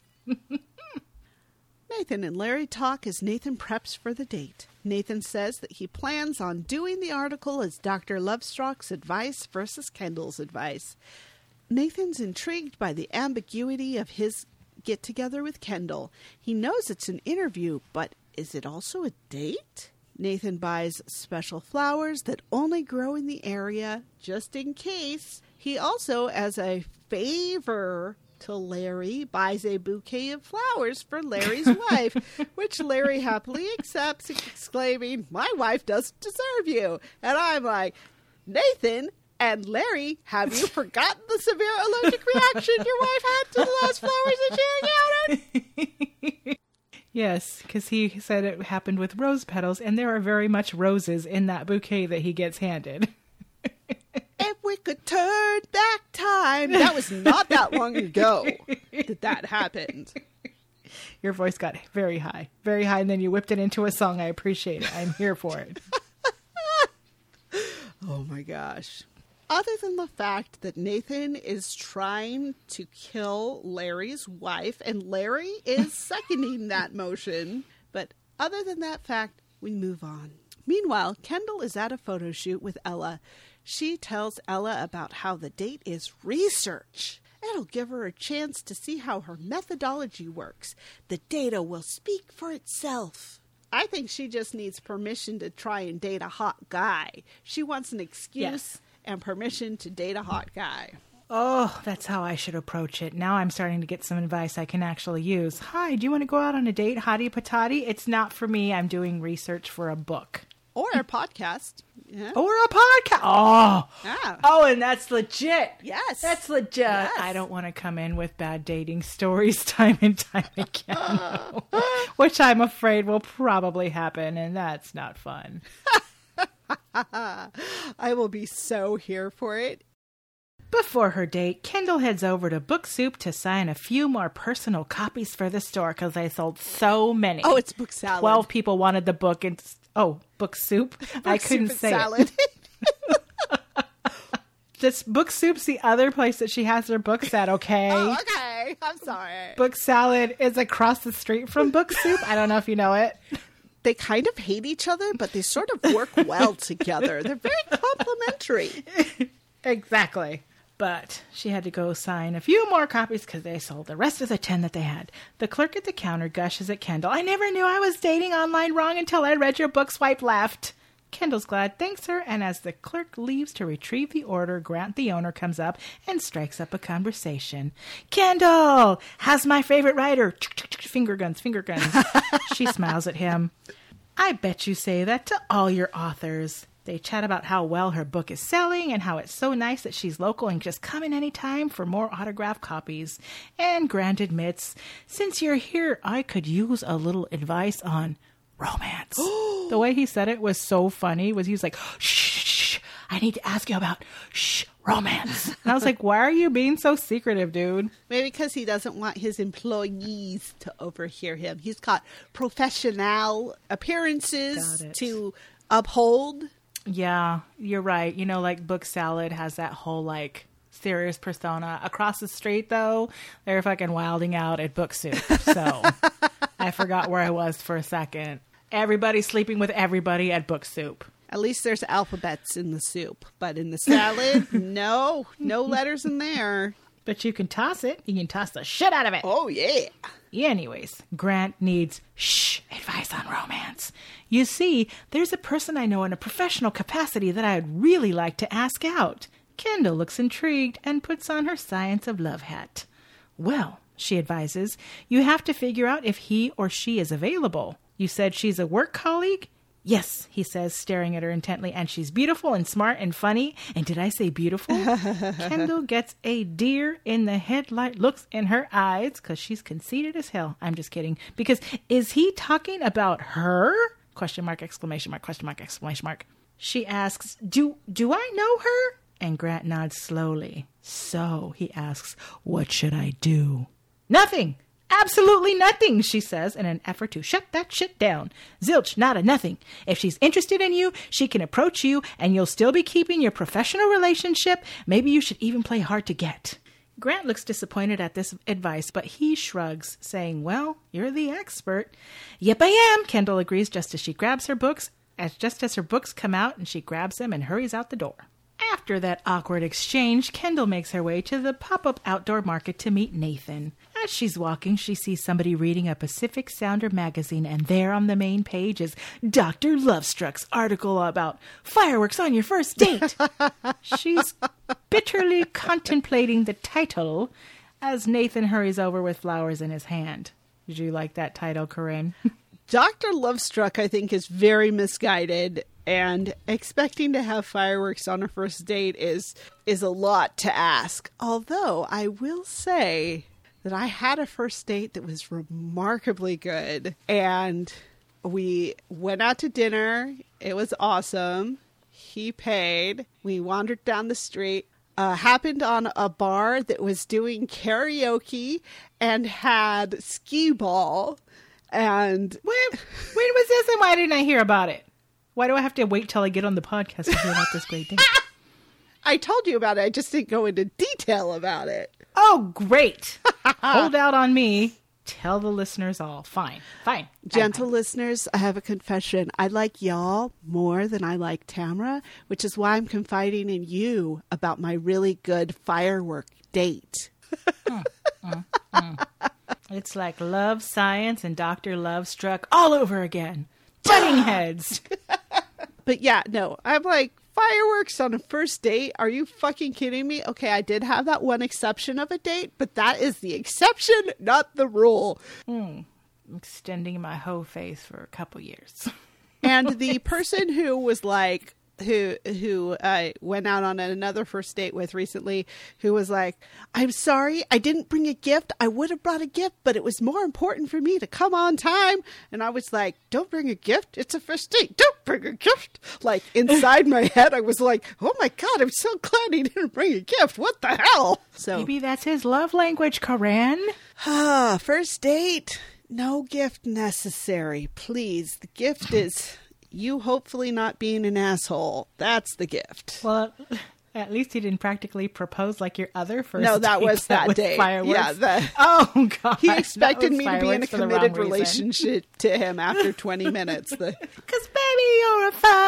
Nathan and Larry talk as Nathan preps for the date. Nathan says that he plans on doing the article as Doctor Lovestruck's advice versus Kendall's advice. Nathan's intrigued by the ambiguity of his get-together with Kendall. He knows it's an interview, but is it also a date? Nathan buys special flowers that only grow in the area, just in case. He also, as a favor to Larry, buys a bouquet of flowers for Larry's wife, which Larry happily accepts, exclaiming, "My wife doesn't deserve you." And I'm like, Nathan and Larry, have you forgotten the severe allergic reaction your wife had to the last flowers that she encountered? Yes, because he said it happened with rose petals, and there are very much roses in that bouquet that he gets handed. If we're could turn back time. That was not that long ago that that happened. Your voice got very high, very high, and then you whipped it into a song. I appreciate it. I'm here for it. Oh my gosh. Other than the fact that Nathan is trying to kill Larry's wife, and Larry is seconding that motion, but other than that fact, we move on. Meanwhile, Kendall is at a photo shoot with Ella. She tells Ella about how the date is research. It'll give her a chance to see how her methodology works. The data will speak for itself. I think she just needs permission to try and date a hot guy. She wants an excuse Yes. and permission to date a hot guy. Oh, that's how I should approach it. Now I'm starting to get some advice I can actually use. Hi, do you want to go out on a date, hottie patati? It's not for me. I'm doing research for a book. Or a podcast. Yeah. Or a podcast. Oh. Ah. Oh, and that's legit. Yes. That's legit. Yes. I don't want to come in with bad dating stories time and time again. Which I'm afraid will probably happen, and that's not fun. I will be so here for it. Before her date, Kendall heads over to Book Soup to sign a few more personal copies for the store because they sold so many. Oh, it's Book Salad. Twelve people wanted the book. And oh, Book Soup. Book I couldn't Soup say and Salad. it. This Book Soup's the other place that she has her books at. Okay. Oh, okay. I'm sorry. Book Salad is across the street from Book Soup. I don't know if you know it. They kind of hate each other, but they sort of work well together. They're very complimentary. Exactly. But she had to go sign a few more copies because they sold the rest of the ten that they had. The clerk at the counter gushes at Kendall. I never knew I was dating online wrong until I read your book. Swipe left. Kendall's glad, thanks her, and as the clerk leaves to retrieve the order, Grant, the owner, comes up and strikes up a conversation. Kendall, how's my favorite writer? Finger guns, finger guns. She smiles at him. I bet you say that to all your authors. They chat about how well her book is selling and how it's so nice that she's local and just come in any time for more autographed copies. And Grant admits, since you're here, I could use a little advice on romance. The way he said it was so funny. Was he was like, shh, I need to ask you about shh, romance. And I was like, why are you being so secretive, dude? Maybe because he doesn't want his employees to overhear him. He's got professional appearances Got it. to uphold. Yeah, you're right. You know, like Book Salad has that whole like serious persona. Across the street, though, they're fucking wilding out at Book Soup. So I forgot where I was for a second. Everybody's sleeping with everybody at Book Soup. At least there's alphabets in the soup, but in the salad, no, no letters in there. But you can toss it. You can toss the shit out of it. Oh, yeah. Anyways, Grant needs shh advice on romance. You see, there's a person I know in a professional capacity that I'd really like to ask out. Kendall looks intrigued and puts on her Science of Love hat. Well, she advises, you have to figure out if he or she is available. You said she's a work colleague? Yes, he says, staring at her intently, and she's beautiful and smart and funny. And did I say beautiful? Kendall gets a deer in the headlight looks in her eyes because she's conceited as hell. I'm just kidding. Because is he talking about her? Question mark, exclamation mark, question mark, exclamation mark. She asks, do, do I know her? And Grant nods slowly. So, he asks, what should I do? Nothing. Absolutely nothing, she says in an effort to shut that shit down. Zilch, not a nothing. If she's interested in you, she can approach you and you'll still be keeping your professional relationship. Maybe you should even play hard to get. Grant looks disappointed at this advice, but he shrugs, saying, well, you're the expert. Yep, I am, Kendall agrees just as she grabs her books, as just as her books come out and she grabs them and hurries out the door. After that awkward exchange, Kendall makes her way to the pop-up outdoor market to meet Nathan. As she's walking, she sees somebody reading a Pacific Sounder magazine, and there on the main page is Doctor Lovestruck's article about fireworks on your first date. She's bitterly contemplating the title as Nathan hurries over with flowers in his hand. Did you like that title, Corinne? Doctor Lovestruck, I think, is very misguided, and expecting to have fireworks on a first date is is a lot to ask. Although I will say that I had a first date that was remarkably good, and we went out to dinner. It was awesome. He paid. We wandered down the street. uh, happened on a bar that was doing karaoke and had skee ball. And When, when was this and why didn't I hear about it? Why do I have to wait till I get on the podcast to hear about this great thing? I told you about it. I just didn't go into detail about it. Oh, great. Hold out on me. Tell the listeners all. Fine. Fine. Gentle fine. listeners, I have a confession. I like y'all more than I like Tamra, which is why I'm confiding in you about my really good firework date. mm, mm, mm. It's like Love, Science, and Doctor Love Struck all over again. Butting heads. But yeah, no, I'm like, fireworks on a first date? Are you fucking kidding me? Okay, I did have that one exception of a date, but that is the exception, not the rule. Mm. Extending my whole face for a couple years. And the person who was like, who who I went out on another first date with recently, who was like, I'm sorry, I didn't bring a gift. I would have brought a gift, but it was more important for me to come on time. And I was like, don't bring a gift. It's a first date. Don't bring a gift. Like inside my head, I was like, oh my God, I'm so glad he didn't bring a gift. What the hell? So maybe that's his love language, Corinne. Ah, first date. No gift necessary. Please. The gift is you hopefully not being an asshole. That's the gift. Well, at least he didn't practically propose like your other first No, that date was that, was day. Fireworks. Yeah, the, oh, God. he expected me to be in a committed reason. relationship to him after twenty minutes. Because, baby, you're a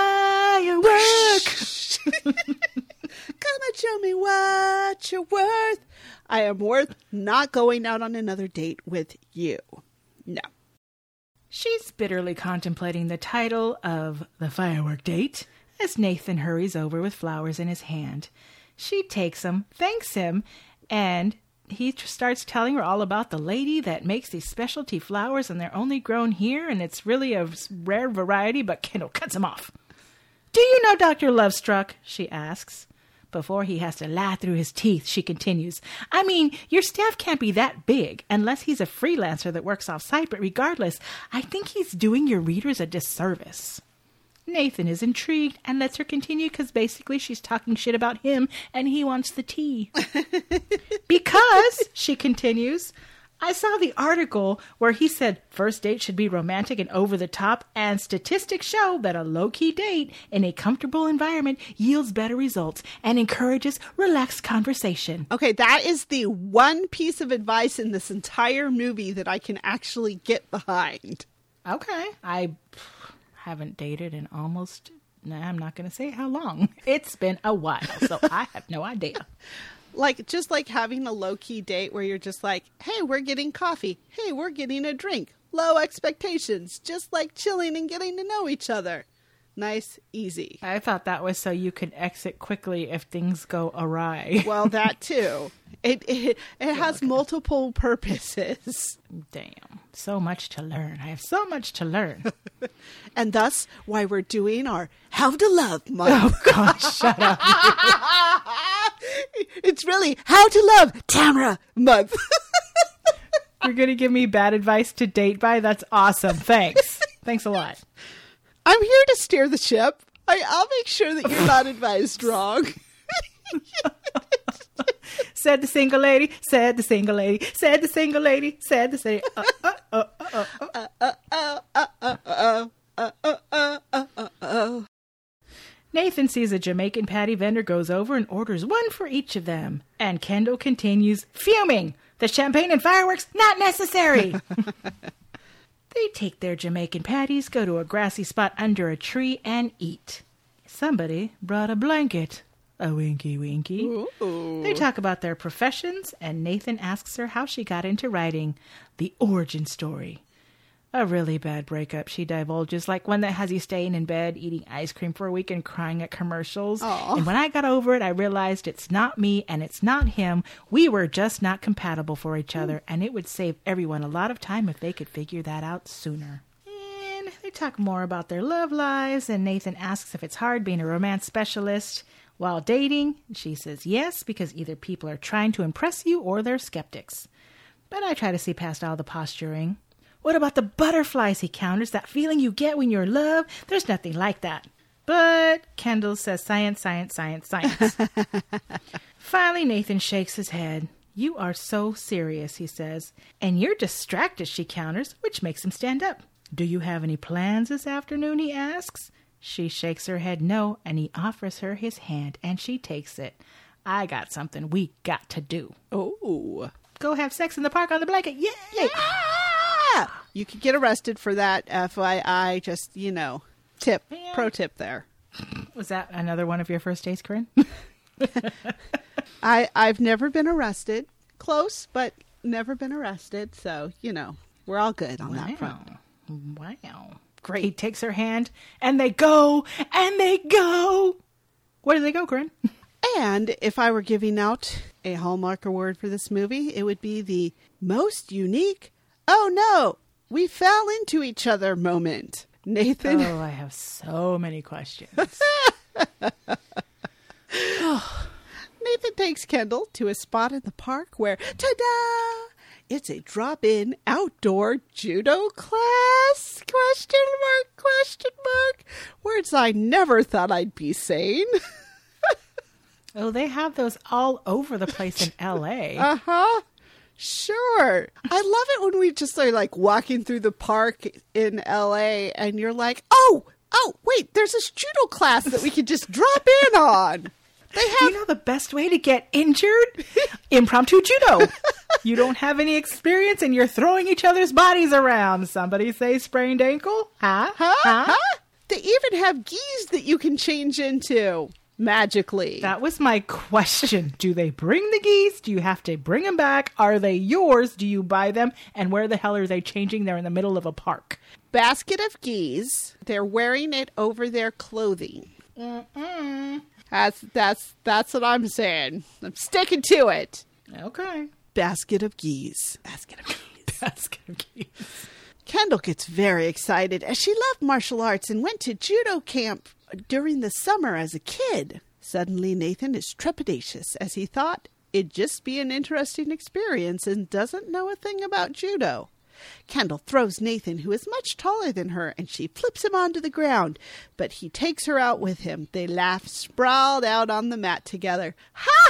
firework. Come and show me what you're worth. I am worth not going out on another date with you. No. She's bitterly contemplating the title of The Firework Date as Nathan hurries over with flowers in his hand. She takes them, thanks him, and he starts telling her all about the lady that makes these specialty flowers and they're only grown here and it's really a rare variety, but Kendall cuts him off. Do you know Doctor Lovestruck? She asks. Before he has to lie through his teeth, she continues, I mean, your staff can't be that big unless he's a freelancer that works off-site, but regardless, I think he's doing your readers a disservice. Nathan is intrigued and lets her continue because basically she's talking shit about him and he wants the tea. Because, she continues, I saw the article where he said first date should be romantic and over the top, and statistics show that a low-key date in a comfortable environment yields better results and encourages relaxed conversation. Okay, that is the one piece of advice in this entire movie that I can actually get behind. Okay. I haven't dated in almost, nah, I'm not going to say how long. It's been a while, so I have no idea. Like, just like having a low-key date where you're just like, hey, we're getting coffee. Hey, we're getting a drink. Low expectations. Just like chilling and getting to know each other. Nice, easy. I thought that was so you could exit quickly if things go awry. Well, that too. It it, it has okay. multiple purposes. Damn. So much to learn. I have so much to learn. And thus, why we're doing our How to Love month. Oh, God, shut up. It's really How to Love Tamra month. You're going to give me bad advice to date by? That's awesome. Thanks. Thanks a lot. I'm here to steer the ship. I, I'll make sure that you're not advised wrong. Said the single lady, said the single lady, said the single lady, said the single lady. Uh, uh, uh, uh, uh, uh, uh, uh, uh, uh, uh, uh, uh, uh, uh. Nathan sees a Jamaican patty vendor, goes over and orders one for each of them. And Kendall continues, fuming. The champagne and fireworks, not necessary. They take their Jamaican patties, go to a grassy spot under a tree, and eat. Somebody brought a blanket. A winky winky. Ooh. They talk about their professions, and Nathan asks her how she got into writing. The origin story. A really bad breakup, she divulges, like one that has you staying in bed, eating ice cream for a week and crying at commercials. Aww. And when I got over it, I realized it's not me and it's not him. We were just not compatible for each other, and it would save everyone a lot of time if they could figure that out sooner. And they talk more about their love lives, and Nathan asks if it's hard being a romance specialist while dating. She says yes, because either people are trying to impress you or they're skeptics. But I try to see past all the posturing. What about the butterflies, he counters, that feeling you get when you're in love? There's nothing like that. But Kendall says science, science, science, science. Finally, Nathan shakes his head. You are so serious, he says. And you're distracted, she counters, which makes him stand up. Do you have any plans this afternoon, he asks. She shakes her head no, and he offers her his hand, and she takes it. I got something we got to do. Oh. Go have sex in the park on the blanket. Yay! Yay. Ah! You could get arrested for that, F Y I. Just, you know, tip, Yeah. pro tip there. Was that another one of your first dates, Corinne? I, I've never been arrested. Close, but never been arrested. So, you know, we're all good on that front. Wow. Great. He takes her hand, and they go, and they go. Where do they go, Corinne? And if I were giving out a Hallmark award for this movie, it would be the most unique, oh no, we fell into each other moment. Nathan. Oh, I have so many questions. Nathan takes Kendall to a spot in the park where, ta-da! It's a drop-in outdoor judo class? Question mark, question mark. Words I never thought I'd be saying. Oh, they have those all over the place in L A. Uh-huh. Sure. I love it when we just are like walking through the park in L A and you're like, oh, oh, wait, there's this judo class that we could just drop in on. They have... You know the best way to get injured? Impromptu judo. You don't have any experience and you're throwing each other's bodies around. Somebody say sprained ankle? Huh? Huh? Huh? They even have gis that you can change into magically. That was my question. Do they bring the geese? Do you have to bring them back? Are they yours? Do you buy them? And where the hell are they changing? They're in the middle of a park. Basket of gis. They're wearing it over their clothing. Mm-mm. That's that's that's what I'm saying. I'm sticking to it. Okay. Basket of gis. Basket of gis. Basket of geese. Kendall gets very excited as she loved martial arts and went to judo camp during the summer as a kid. Suddenly, Nathan is trepidatious as he thought it'd just be an interesting experience and doesn't know a thing about judo. Kendall throws Nathan, who is much taller than her, and she flips him onto the ground, but he takes her out with him. They laugh sprawled out on the mat together. Ha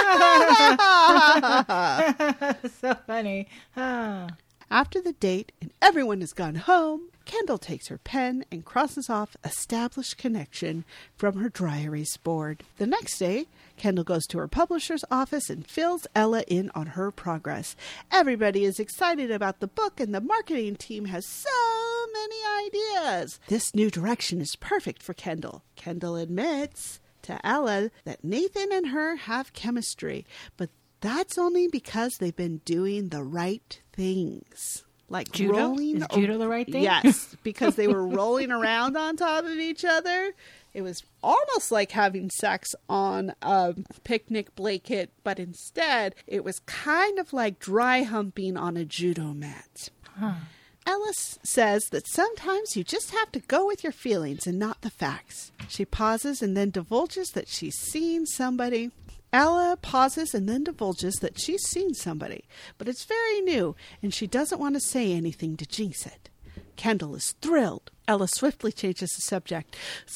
ha ha! So funny. Ah. After the date and everyone has gone home, Kendall takes her pen and crosses off established connection from her dry erase board. The next day, Kendall goes to her publisher's office and fills Ella in on her progress. Everybody is excited about the book and the marketing team has so many ideas. This new direction is perfect for Kendall. Kendall admits to Ella that Nathan and her have chemistry, but that's only because they've been doing the right things. Like Judo? rolling. Is judo the right thing? Yes, because they were rolling around on top of each other. It was almost like having sex on a picnic blanket, but instead it was kind of like dry humping on a judo mat. Huh. Ellis says that sometimes you just have to go with your feelings and not the facts. She pauses and then divulges that she's seen somebody. Ella pauses and then divulges that she's seen somebody, but it's very new, and she doesn't want to say anything to jinx it. Kendall is thrilled. Ella swiftly changes the subject.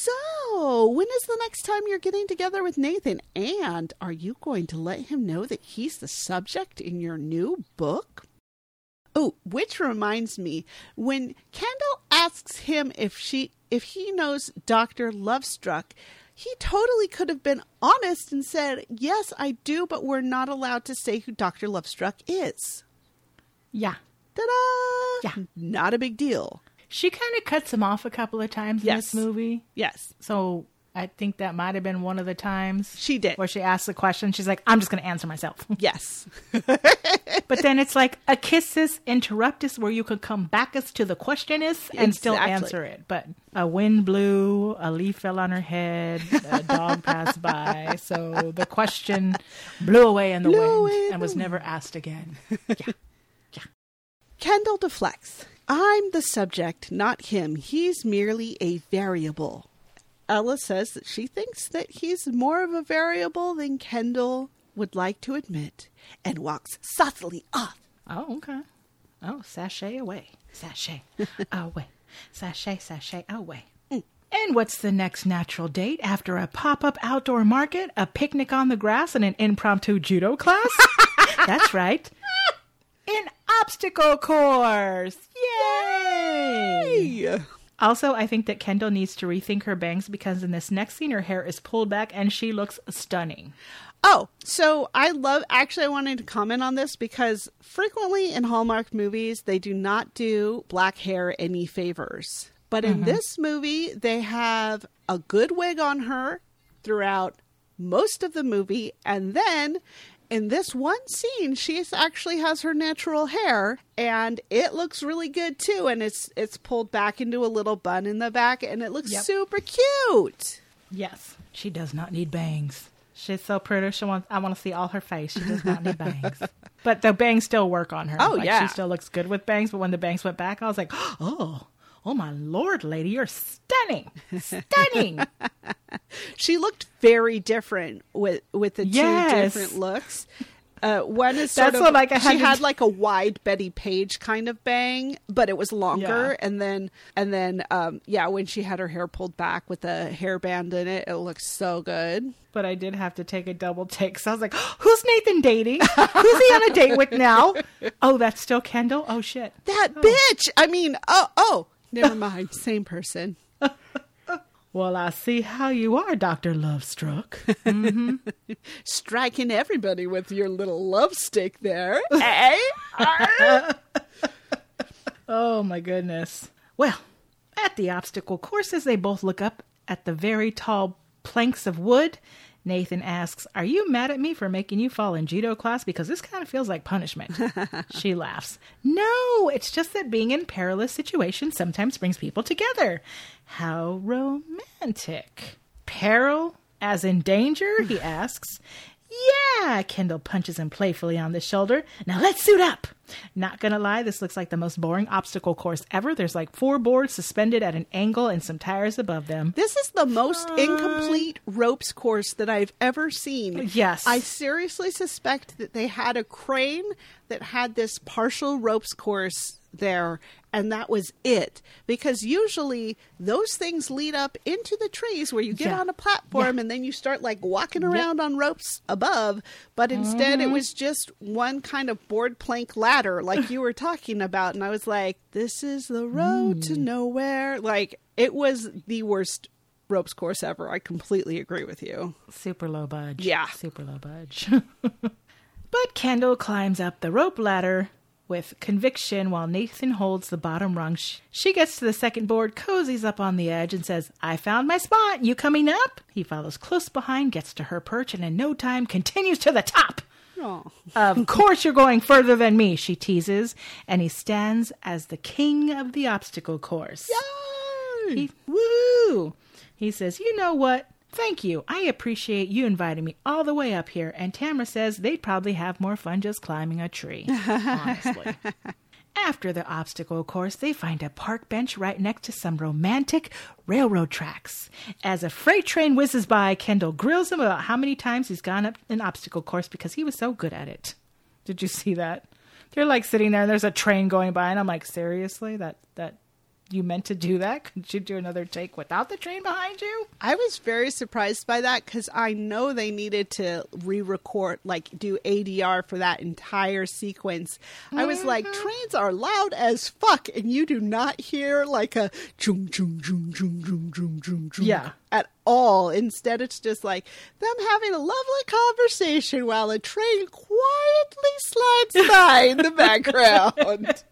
So, when is the next time you're getting together with Nathan? And are you going to let him know that he's the subject in your new book? Oh, which reminds me, when Kendall asks him if she, if he knows Doctor Lovestruck, he totally could have been honest and said, yes, I do, but we're not allowed to say who Doctor Lovestruck is. Yeah. Ta-da! Yeah. Not a big deal. She kind of cuts him off a couple of times Yes. in this movie. Yes. So I think that might have been one of the times. She did. Where she asks the question. She's like, I'm just going to answer myself. Yes. But then it's like a kisses interruptus where you could come back us to the question is and still Exactly. answer it. But a wind blew, a leaf fell on her head, a dog passed by. So the question blew away in the Blew wind in and the was never asked again. Yeah. Kendall deflects. I'm the subject, not him. He's merely a variable. Ella says that she thinks that he's more of a variable than Kendall would like to admit, and walks saucily off. Oh, okay. Oh, sachet away. Sachet away. Sachet, sachet away. Mm. And what's the next natural date after a pop-up outdoor market, a picnic on the grass, and an impromptu judo class? That's right. An obstacle course. Yay! Yay! Also, I think that Kendall needs to rethink her bangs because in this next scene, her hair is pulled back and she looks stunning. Oh, so I love, actually I wanted to comment on this because frequently in Hallmark movies, they do not do black hair any favors. But in mm-hmm. this movie, they have a good wig on her throughout most of the movie. And then in this one scene, she actually has her natural hair and it looks really good too. And it's it's pulled back into a little bun in the back and it looks yep. super cute. Yes, she does not need bangs. She's so pretty. She wants, I want to see all her face. She does not need bangs. But the bangs still work on her. Oh, like, yeah. She still looks good with bangs. But when the bangs went back, I was like, oh, oh my Lord, lady, you're stunning. Stunning. She looked very different with, with the yes. two different looks. Uh, one is sort That's of, what, like, I had she to... had like a wide Betty Page kind of bang, but it was longer. Yeah. And then, and then, um, yeah, when she had her hair pulled back with a hairband in it, it looks so good. But I did have to take a double take. So I was like, who's Nathan dating? Who's he on a date with now? Oh, that's still Kendall? Oh, shit. That oh. bitch. I mean, oh, oh, never mind. Same person. Well, I see how you are, Doctor Lovestruck. Mm-hmm. Striking everybody with your little love stick there. Eh? Oh, my goodness. Well, at the obstacle courses, they both look up at the very tall planks of wood. Nathan asks, are you mad at me for making you fall in judo class? Because this kind of feels like punishment. She laughs. No, it's just that being in perilous situations sometimes brings people together. How romantic. Peril? As in danger? He asks. Yeah, Kendall punches him playfully on the shoulder. Now let's suit up. Not gonna lie, this looks like the most boring obstacle course ever. There's like four boards suspended at an angle and some tires above them. This is the most uh, incomplete ropes course that I've ever seen. Yes. I seriously suspect that they had a crane that had this partial ropes course there, and that was it. Because usually those things lead up into the trees where you get yeah. on a platform yeah. and then you start like walking around yep. on ropes above. But instead mm-hmm. it was just one kind of board plank ladder like you were talking about. And I was like, this is the road mm. to nowhere. Like, it was the worst ropes course ever. I completely agree with you. Super low budge. Yeah. Super low budge. But Kendall climbs up the rope ladder with conviction while Nathan holds the bottom rung. She gets to the second board, cozies up on the edge, and says, I found my spot. You coming up? He follows close behind, gets to her perch, and in no time continues to the top. Oh. Of course you're going further than me, she teases, and he stands as the king of the obstacle course. Yay! He, woo! He says, you know what? Thank you. I appreciate you inviting me all the way up here. And Tamara says they'd probably have more fun just climbing a tree. Honestly. After the obstacle course, they find a park bench right next to some romantic railroad tracks. As a freight train whizzes by, Kendall grills him about how many times he's gone up an obstacle course because he was so good at it. Did you see that? They're like sitting there and there's a train going by and I'm like, seriously? That, that, you meant to do that? Could you do another take without the train behind you? I was very surprised by that because I know they needed to re-record, like do A D R for that entire sequence. Mm-hmm. I was like, trains are loud as fuck and you do not hear like a zoom, zoom, zoom, zoom, zoom, zoom, zoom, zoom yeah. at all. Instead, it's just like them having a lovely conversation while a train quietly slides by in the background.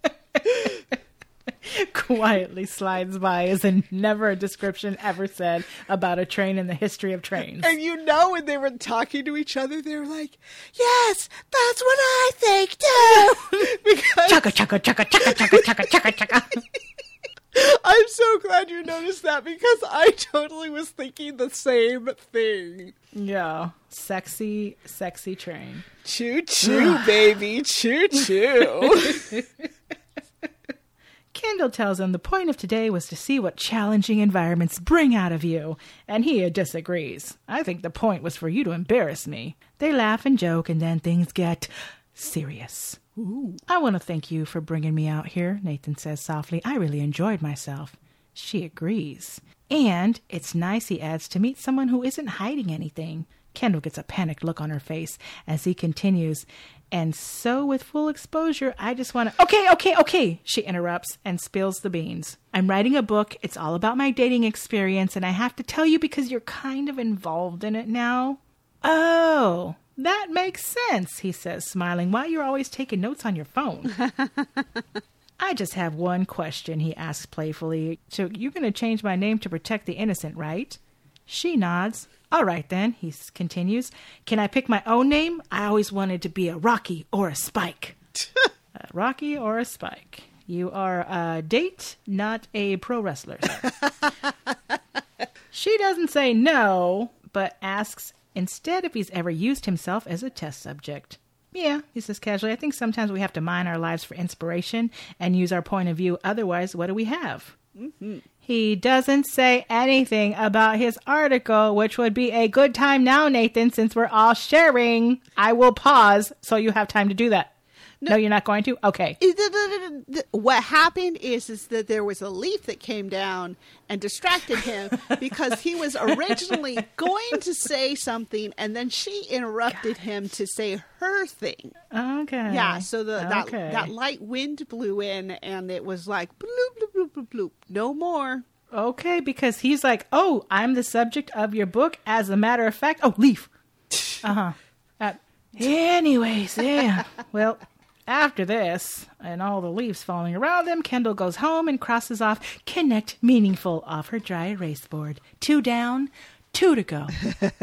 Quietly slides by is a, never a description ever said about a train in the history of trains. And you know, when they were talking to each other, they were like, yes, that's what I think too. Because chugga, chugga, chugga, chugga, chugga, chugga, chugga, chugga. I'm so glad you noticed that because I totally was thinking the same thing. Yeah. Sexy, sexy train. Choo choo, baby. Choo choo. Kendall tells him the point of today was to see what challenging environments bring out of you, and he disagrees. I think the point was for you to embarrass me. They laugh and joke, and then things get serious. Ooh. I want to thank you for bringing me out here, Nathan says softly. I really enjoyed myself. She agrees. And it's nice, he adds, to meet someone who isn't hiding anything. Kendall gets a panicked look on her face as he continues. And so with full exposure, I just want to... Okay, okay, okay, she interrupts and spills the beans. I'm writing a book. It's all about my dating experience. And I have to tell you because you're kind of involved in it now. Oh, that makes sense, he says, smiling. Why you're always taking notes on your phone? I just have one question, he asks playfully. So you're going to change my name to protect the innocent, right? She nods. All right, then, he continues. Can I pick my own name? I always wanted to be a Rocky or a Spike. A Rocky or a Spike. You are a date, not a pro wrestler. She doesn't say no, but asks instead if he's ever used himself as a test subject. Yeah, he says casually, I think sometimes we have to mine our lives for inspiration and use our point of view. Otherwise, what do we have? Mm-hmm. He doesn't say anything about his article, which would be a good time now, Nathan, since we're all sharing. I will pause so you have time to do that. No, no you're not going to? Okay. What happened is, is that there was a leaf that came down and distracted him because he was originally going to say something and then she interrupted him to say her thing. Okay. Yeah, so the okay. that, that light wind blew in and it was like bloop, bloop, bloop, bloop, bloop. No more. Okay, because he's like, oh, I'm the subject of your book. As a matter of fact, oh, leaf. Uh-huh. Uh, anyways, yeah. Well... After this, and all the leaves falling around them, Kendall goes home and crosses off Connect Meaningful off her dry erase board. Two down, two to go.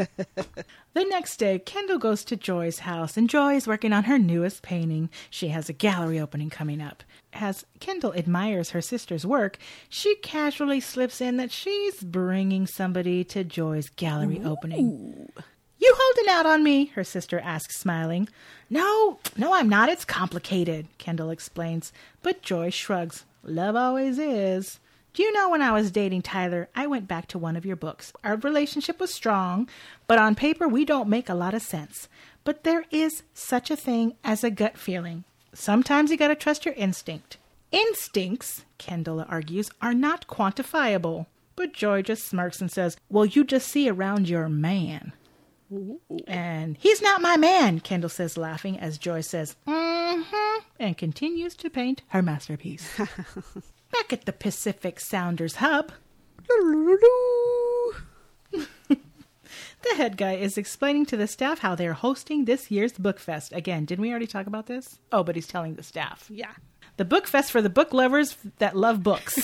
The next day, Kendall goes to Joy's house, and Joy is working on her newest painting. She has a gallery opening coming up. As Kendall admires her sister's work, she casually slips in that she's bringing somebody to Joy's gallery Ooh. opening. You holding out on me? Her sister asks, smiling. No, no, I'm not. It's complicated, Kendall explains. But Joy shrugs. Love always is. Do you know when I was dating Tyler, I went back to one of your books. Our relationship was strong, but on paper we don't make a lot of sense. But there is such a thing as a gut feeling. Sometimes you gotta trust your instinct. Instincts, Kendall argues, are not quantifiable. But Joy just smirks and says, well, you just see around your man. Ooh. And he's not my man, Kendall says, laughing, as Joy says, mm-hmm, and continues to paint her masterpiece. Back at the Pacific Sounders Hub, the head guy is explaining to the staff how they're hosting this year's book fest. Again, didn't we already talk about this? Oh, but he's telling the staff. Yeah. The book fest for the book lovers that love books.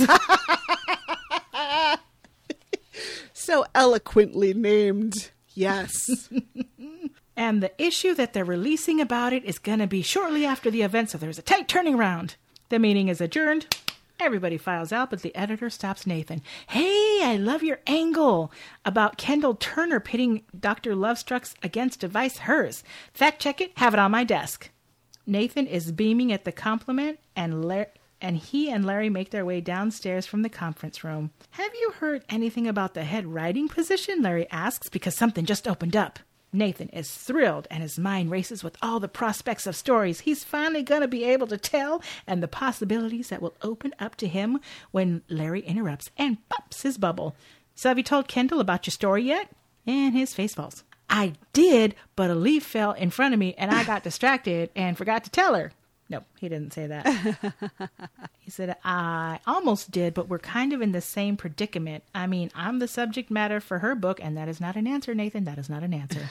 So eloquently named. Yes. And the issue that they're releasing about it is going to be shortly after the event, so there's a tight turning around. The meeting is adjourned. Everybody files out, but the editor stops Nathan. Hey, I love your angle about Kendall Turner pitting Doctor Lovestruck's against Device hers. Fact check it, have it on my desk. Nathan is beaming at the compliment, and Larry... and he and Larry make their way downstairs from the conference room. Have you heard anything about the head writing position? Larry asks, because something just opened up. Nathan is thrilled, and his mind races with all the prospects of stories he's finally going to be able to tell and the possibilities that will open up to him when Larry interrupts and pops his bubble. So have you told Kendall about your story yet? And his face falls. I did, but a leaf fell in front of me, and I got distracted and forgot to tell her. No, he didn't say that. He said, I almost did, but we're kind of in the same predicament. I mean, I'm the subject matter for her book, and that is not an answer, Nathan. That is not an answer.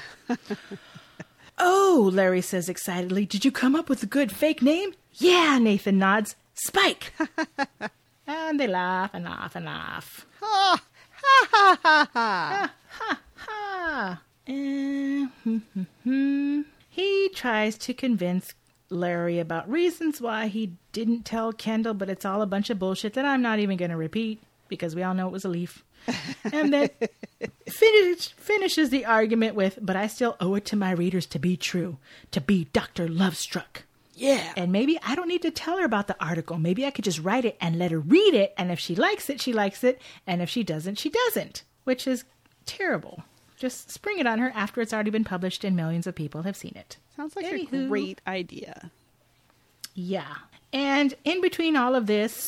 Oh, Larry says excitedly, did you come up with a good fake name? Yeah, Nathan nods. Spike. And they laugh and laugh and laugh. Ha ha ha ha ha. Ha ha. And, hmm, hmm, hmm. He tries to convince Larry about reasons why he didn't tell Kendall, but it's all a bunch of bullshit that I'm not even going to repeat because we all know it was a leaf. And then finish, finishes the argument with, but I still owe it to my readers to be true, to be Doctor Lovestruck. Yeah. And maybe I don't need to tell her about the article. Maybe I could just write it and let her read it. And if she likes it, she likes it. And if she doesn't, she doesn't, which is terrible. Just spring it on her after it's already been published and millions of people have seen it. Sounds like Anywho, a great idea. Yeah. And in between all of this,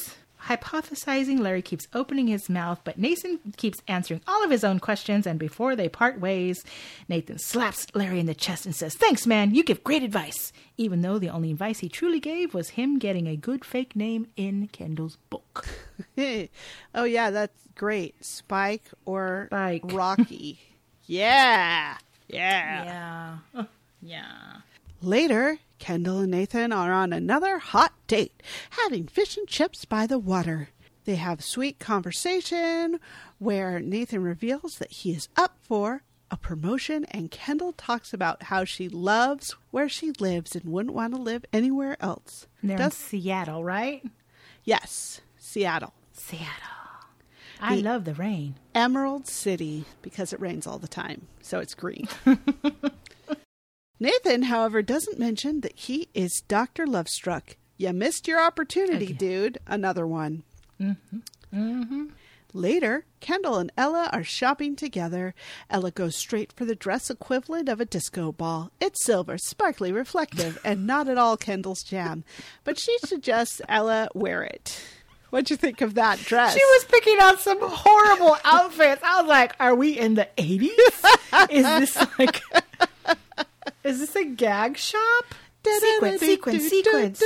hypothesizing. Larry keeps opening his mouth, but Nathan keeps answering all of his own questions, and before they part ways, Nathan slaps Larry in the chest and says, "Thanks, man, you give great advice," even though the only advice he truly gave was him getting a good fake name in Kendall's book. Oh, yeah, that's great. Spike or Spike. Rocky. Yeah. Yeah. Yeah. Oh, yeah. Later, Kendall and Nathan are on another hot date, having fish and chips by the water. They have sweet conversation where Nathan reveals that he is up for a promotion, and Kendall talks about how she loves where she lives and wouldn't want to live anywhere else. They're Does- in Seattle, right? Yes, Seattle. Seattle. I The- love the rain. Emerald City, because it rains all the time, so it's green. Nathan, however, doesn't mention that he is Doctor Lovestruck. You missed your opportunity, Okay. dude. Another one. Mm-hmm. Mm-hmm. Later, Kendall and Ella are shopping together. Ella goes straight for the dress equivalent of a disco ball. It's silver, sparkly, reflective, and not at all Kendall's jam. But she suggests Ella wear it. What'd you think of that dress? She was picking out some horrible outfits. I was like, are we in the eighties? Is this like... Is this a gag shop? Sequence, sequence, sequence.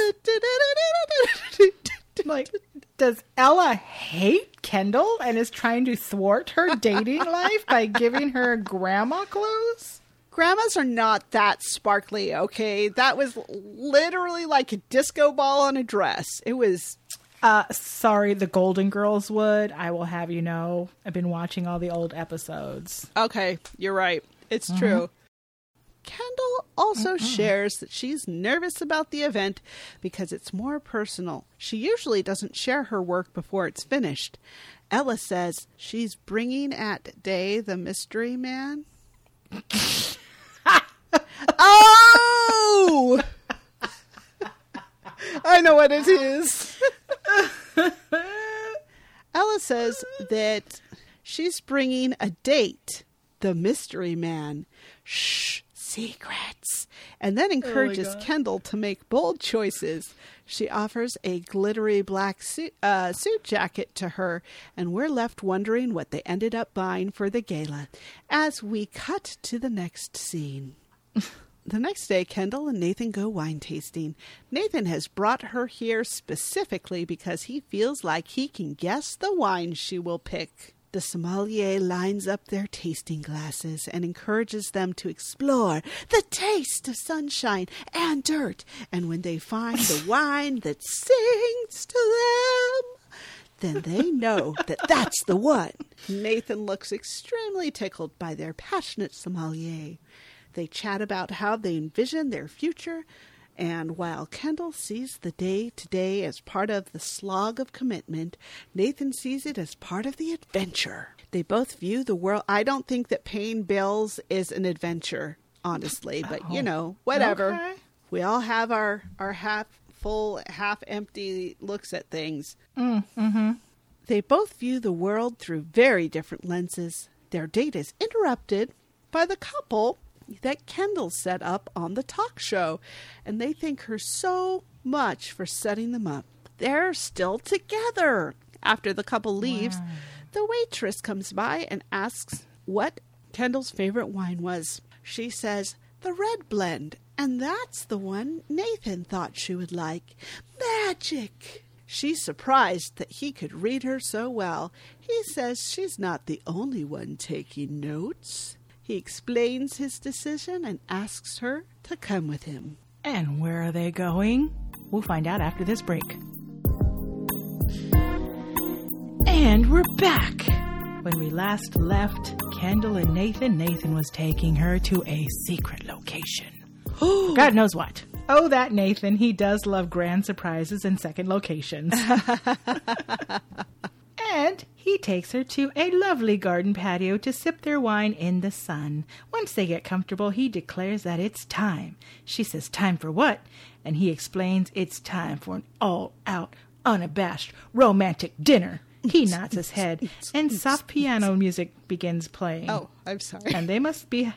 Like, does Ella hate Kendall and is trying to thwart her dating life by giving her grandma clothes? Grandmas are not that sparkly, okay? That was literally like a disco ball on a dress. It was... Uh, sorry, the Golden Girls would. I will have you know. I've been watching all the old episodes. Okay, you're right. It's Mm-hmm. true. Kendall also mm-hmm. shares that she's nervous about the event because it's more personal. She usually doesn't share her work before it's finished. Ella says she's bringing at Day the mystery man. Oh! I know what it is. Ella says that she's bringing a date, the mystery man. Shh, secrets. And then encourages Oh Kendall to make bold choices. She offers a glittery black suit, uh, suit jacket to her, and we're left wondering what they ended up buying for the gala as we cut to the next scene. The next day, Kendall and Nathan go wine tasting. Nathan has brought her here specifically because he feels like he can guess the wine she will pick. The sommelier lines up their tasting glasses and encourages them to explore the taste of sunshine and dirt. And when they find the wine that sings to them, then they know that that's the one. Nathan looks extremely tickled by their passionate sommelier. They chat about how they envision their future, and while Kendall sees the day-to-day as part of the slog of commitment, Nathan sees it as part of the adventure. They both view the world... I don't think that paying bills is an adventure, honestly, but, oh, you know, whatever. Okay. We all have our, our half-full, half-empty looks at things. Mm, mm-hmm. They both view the world through very different lenses. Their date is interrupted by the couple that Kendall set up on the talk show, and they thank her so much for setting them up. They're still together. After the couple leaves, wow. the waitress comes by and asks what Kendall's favorite wine was. She says, the red blend, and that's the one Nathan thought she would like. Magic! She's surprised that he could read her so well. He says she's not the only one taking notes. He explains his decision and asks her to come with him. And where are they going? We'll find out after this break. And we're back. When we last left Kendall and Nathan, Nathan was taking her to a secret location. God knows what. Oh, that Nathan. He does love grand surprises and second locations. And he takes her to a lovely garden patio to sip their wine in the sun. Once they get comfortable, he declares that it's time. She says, time for what? And he explains it's time for an all-out, unabashed, romantic dinner. He nods his head, and soft piano music begins playing. Oh, I'm sorry. And they must be...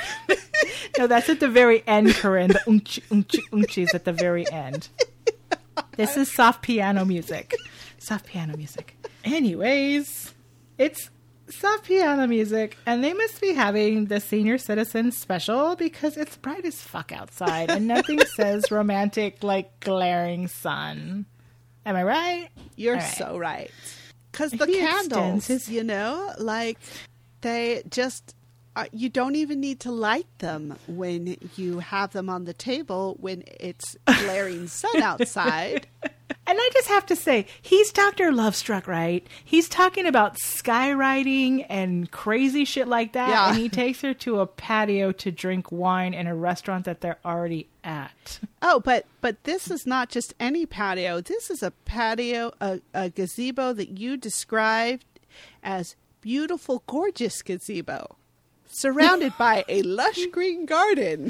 No, that's at the very end, Corinne. The unchi, unchi, unchi is at the very end. This is soft piano music. Soft piano music. Anyways, it's soft piano music, and they must be having the senior citizen special because it's bright as fuck outside, and nothing says romantic like glaring sun. Am I right? You're right. so right. Because the He candles, extends his- you know, like they just, uh, you don't even need to light them when you have them on the table when it's glaring sun outside. And I just have to say, he's Doctor Lovestruck, right? He's talking about skywriting and crazy shit like that. Yeah. And he takes her to a patio to drink wine in a restaurant that they're already at. Oh, but but this is not just any patio. This is a patio, a, a gazebo that you described as beautiful, gorgeous gazebo, surrounded by a lush green garden.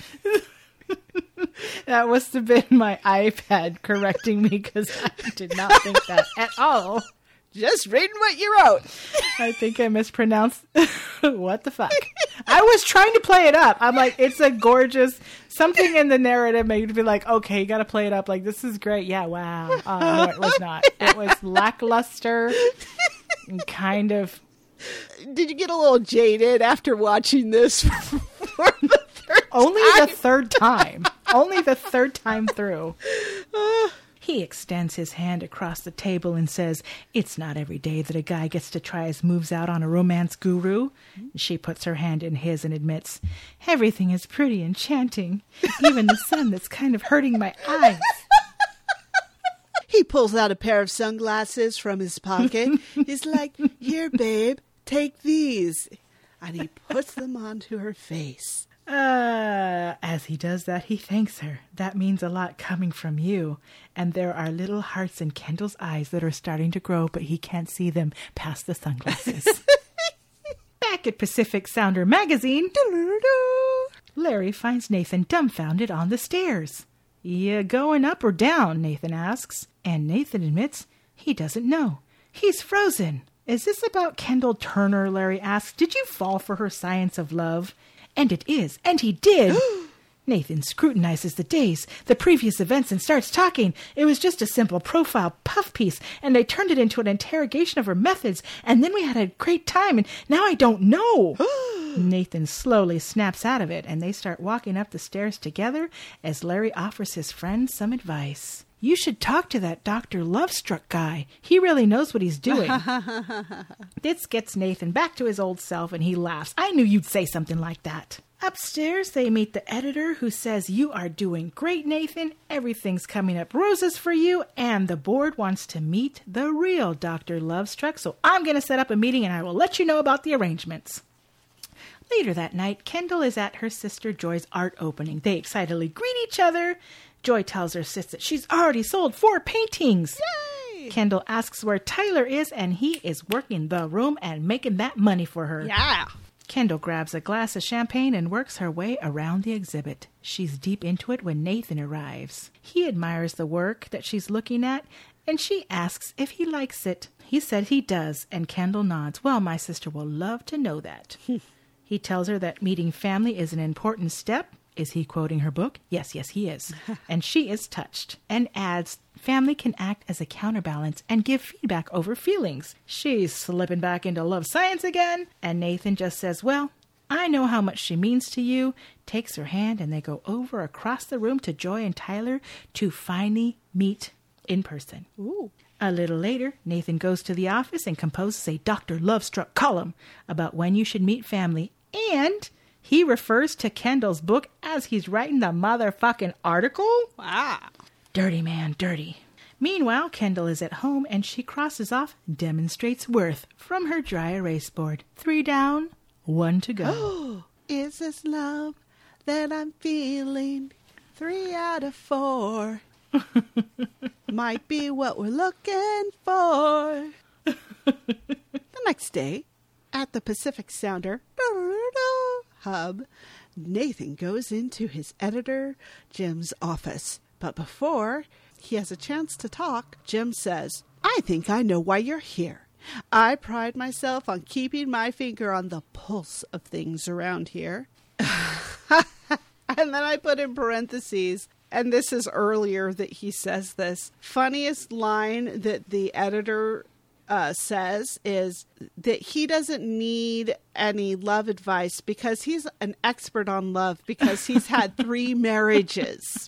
That must have been my iPad correcting me because I did not think that at all. Just reading what you wrote. I think I mispronounced. What the fuck? I was trying to play it up. I'm like, it's a gorgeous something in the narrative made me be like, okay, you got to play it up. Like, this is great. Yeah, wow. Uh, no, it was not. It was lackluster and kind of. Did you get a little jaded after watching this for the third Only time? the third time. Only the third time through. He extends his hand across the table and says, it's not every day that a guy gets to try his moves out on a romance guru. She puts her hand in his and admits, everything is pretty enchanting. Even the sun that's kind of hurting my eyes. He pulls out a pair of sunglasses from his pocket. He's like, here, babe, take these. And he puts them onto her face. Uh, as he does that, he thanks her. That means a lot coming from you. And there are little hearts in Kendall's eyes that are starting to grow, but he can't see them past the sunglasses. Back at Pacific Sounder magazine, Larry finds Nathan dumbfounded on the stairs. You going up or down? Nathan asks. And Nathan admits he doesn't know. He's frozen. Is this about Kendall Turner? Larry asks. Did you fall for her science of love? And it is. And he did. Nathan scrutinizes the days, the previous events, and starts talking. It was just a simple profile puff piece, and they turned it into an interrogation of her methods, and then we had a great time, and now I don't know. Nathan slowly snaps out of it, and they start walking up the stairs together as Larry offers his friend some advice. You should talk to that Doctor Lovestruck guy. He really knows what he's doing. This gets Nathan back to his old self, and he laughs. I knew you'd say something like that. Upstairs, they meet the editor, who says, you are doing great, Nathan. Everything's coming up roses for you, and the board wants to meet the real Doctor Lovestruck, so I'm going to set up a meeting, and I will let you know about the arrangements. Later that night, Kendall is at her sister Joy's art opening. They excitedly greet each other. Joy tells her sis that she's already sold four paintings. Yay! Kendall asks where Tyler is, and he is working the room and making that money for her. Yeah. Kendall grabs a glass of champagne and works her way around the exhibit. She's deep into it when Nathan arrives. He admires the work that she's looking at, and she asks if he likes it. He said he does, and Kendall nods. Well, my sister will love to know that. He tells her that meeting family is an important step. Is he quoting her book? Yes, yes, he is. And she is touched and adds, family can act as a counterbalance and give feedback over feelings. She's slipping back into love science again. And Nathan just says, well, I know how much she means to you, takes her hand, and they go over across the room to Joy and Tyler to finally meet in person. Ooh. A little later, Nathan goes to the office and composes a Doctor Lovestruck column about when you should meet family, and he refers to Kendall's book as he's writing the motherfucking article. Wow. Dirty man, dirty. Meanwhile, Kendall is at home and she crosses off demonstrates worth from her dry erase board. Three down, one to go. Is this love that I'm feeling? Three out of four. Might be what we're looking for. The next day, at the Pacific Sounder hub, Nathan goes into his editor, Jim's office. But before he has a chance to talk, Jim says, I think I know why you're here. I pride myself on keeping my finger on the pulse of things around here. And then I put in parentheses, and this is earlier that he says this, funniest line that the editor uh, says is that he doesn't need any love advice because he's an expert on love because he's had three marriages.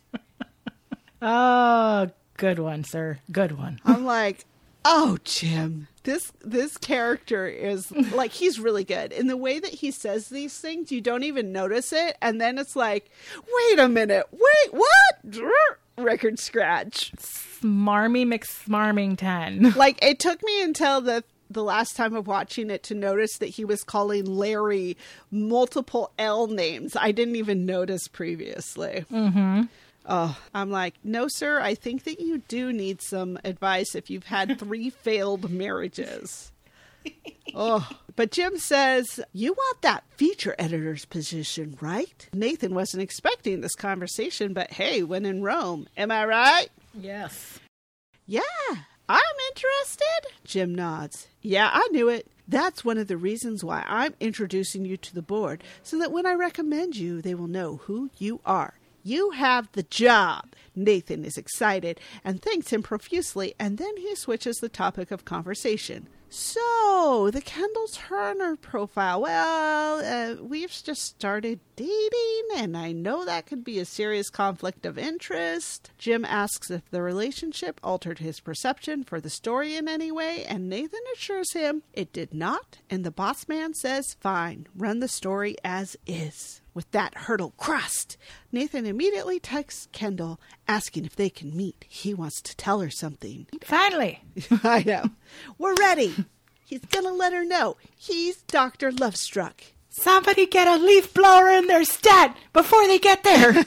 Oh, good one, sir. Good one. I'm like, oh, Jim, this this character is like, he's really good. In the way that he says these things, you don't even notice it. And then it's like, wait a minute. Wait, what? Record scratch. Smarmy McSmarmington. Like, it took me until the the last time of watching it to notice that he was calling Larry multiple L names. I didn't even notice previously. Mm-hmm. Oh, I'm like, no, sir, I think that you do need some advice if you've had three failed marriages. Oh, but Jim says, you want that feature editor's position, right? Nathan wasn't expecting this conversation, but hey, when in Rome, am I right? Yes. Yeah, I'm interested. Jim nods. Yeah, I knew it. That's one of the reasons why I'm introducing you to the board, so that when I recommend you, they will know who you are. You have the job. Nathan is excited and thanks him profusely, and then he switches the topic of conversation. So, the Kendall Turner profile. Well, uh, we've just started dating, and I know that could be a serious conflict of interest. Jim asks if the relationship altered his perception for the story in any way, and Nathan assures him it did not, and the boss man says, fine, run the story as is. With that hurdle crossed, Nathan immediately texts Kendall, asking if they can meet. He wants to tell her something. Finally. I know. We're ready. He's going to let her know. He's Doctor Lovestruck. Somebody get a leaf blower in their stat before they get there.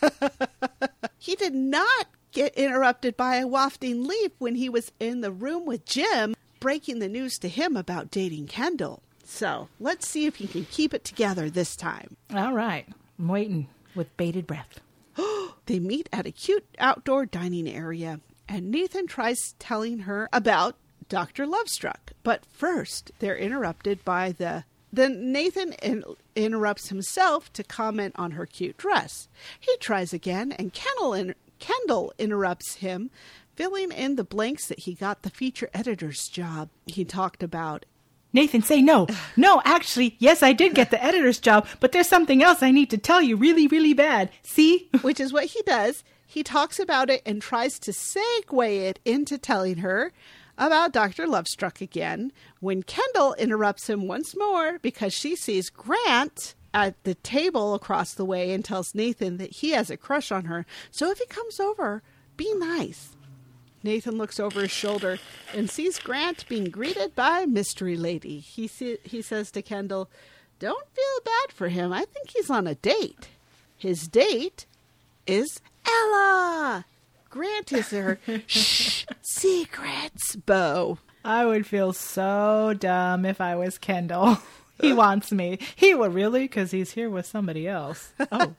He did not get interrupted by a wafting leaf when he was in the room with Jim, breaking the news to him about dating Kendall. So, let's see if he can keep it together this time. All right. I'm waiting with bated breath. They meet at a cute outdoor dining area, and Nathan tries telling her about Doctor Lovestruck. But first, they're interrupted by the... Then Nathan in, interrupts himself to comment on her cute dress. He tries again, and Kendall, in, Kendall interrupts him, filling in the blanks that he got the feature editor's job he talked about. Nathan, say no. No, actually, yes, I did get the editor's job, but there's something else I need to tell you really, really bad. See? Which is what he does. He talks about it and tries to segue it into telling her about Doctor Lovestruck again, when Kendall interrupts him once more because she sees Grant at the table across the way and tells Nathan that he has a crush on her. So if he comes over, be nice. Nathan looks over his shoulder and sees Grant being greeted by Mystery Lady. He see, he says to Kendall, don't feel bad for him. I think he's on a date. His date is Ella. Grant is her shh, secrets beau. I would feel so dumb if I was Kendall. He wants me. He will really, because he's here with somebody else. Oh.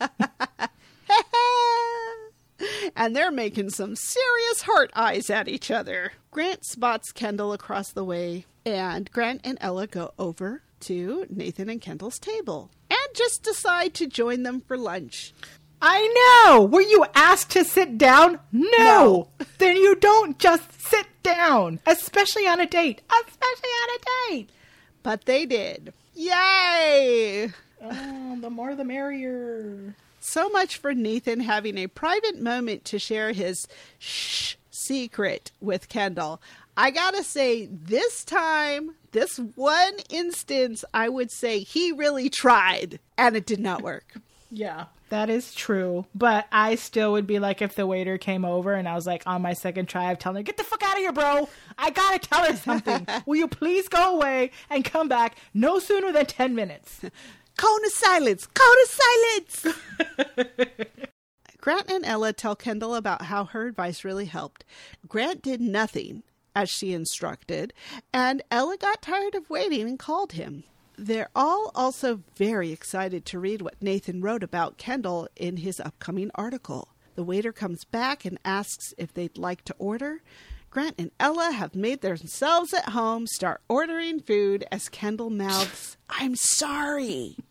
And they're making some serious heart eyes at each other. Grant spots Kendall across the way, and Grant and Ella go over to Nathan and Kendall's table and just decide to join them for lunch. I know! Were you asked to sit down? No! No. Then you don't just sit down, especially on a date. Especially on a date! But they did. Yay! Oh, the more the merrier. So much for Nathan having a private moment to share his shh secret with Kendall. I gotta say, this time, this one instance, I would say he really tried, and it did not work. Yeah, that is true. But I still would be like, if the waiter came over and I was like, on my second try, I'm telling her, get the fuck out of here, bro. I gotta tell her something. Will you please go away and come back no sooner than ten minutes? Cone of silence! Cone of silence! Grant and Ella tell Kendall about how her advice really helped. Grant did nothing, as she instructed, and Ella got tired of waiting and called him. They're all also very excited to read what Nathan wrote about Kendall in his upcoming article. The waiter comes back and asks if they'd like to order. Grant and Ella have made themselves at home, start ordering food as Kendall mouths, I'm sorry.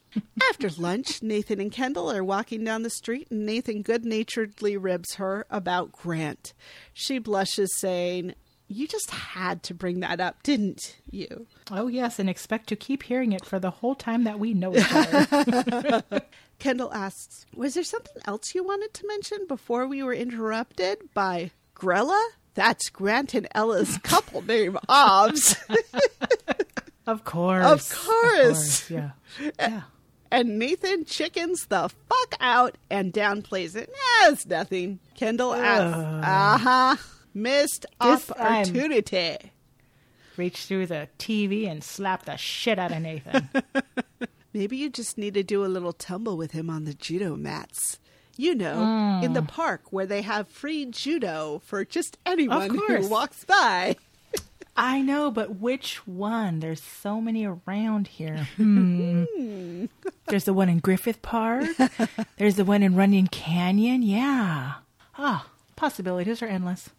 After lunch, Nathan and Kendall are walking down the street, and Nathan good-naturedly ribs her about Grant. She blushes, saying, "You just had to bring that up, didn't you?" Oh, yes, and expect to keep hearing it for the whole time that we know each other. Kendall asks, "Was there something else you wanted to mention before we were interrupted by Grella? That's Grant and Ella's couple name, Obs." Of course. Of course. Of course. Yeah. Yeah. And Nathan chickens the fuck out and downplays it. Nah, it's nothing. Kendall asks, uh-huh, missed This opportunity. time. Reach through the T V and slap the shit out of Nathan. Maybe you just need to do a little tumble with him on the judo mats. You know, Mm. in the park where they have free judo for just anyone who course. walks by. I know, but which one? There's so many around here. Hmm. There's the one in Griffith Park. There's the one in Runyon Canyon. Yeah. Ah, possibilities are endless.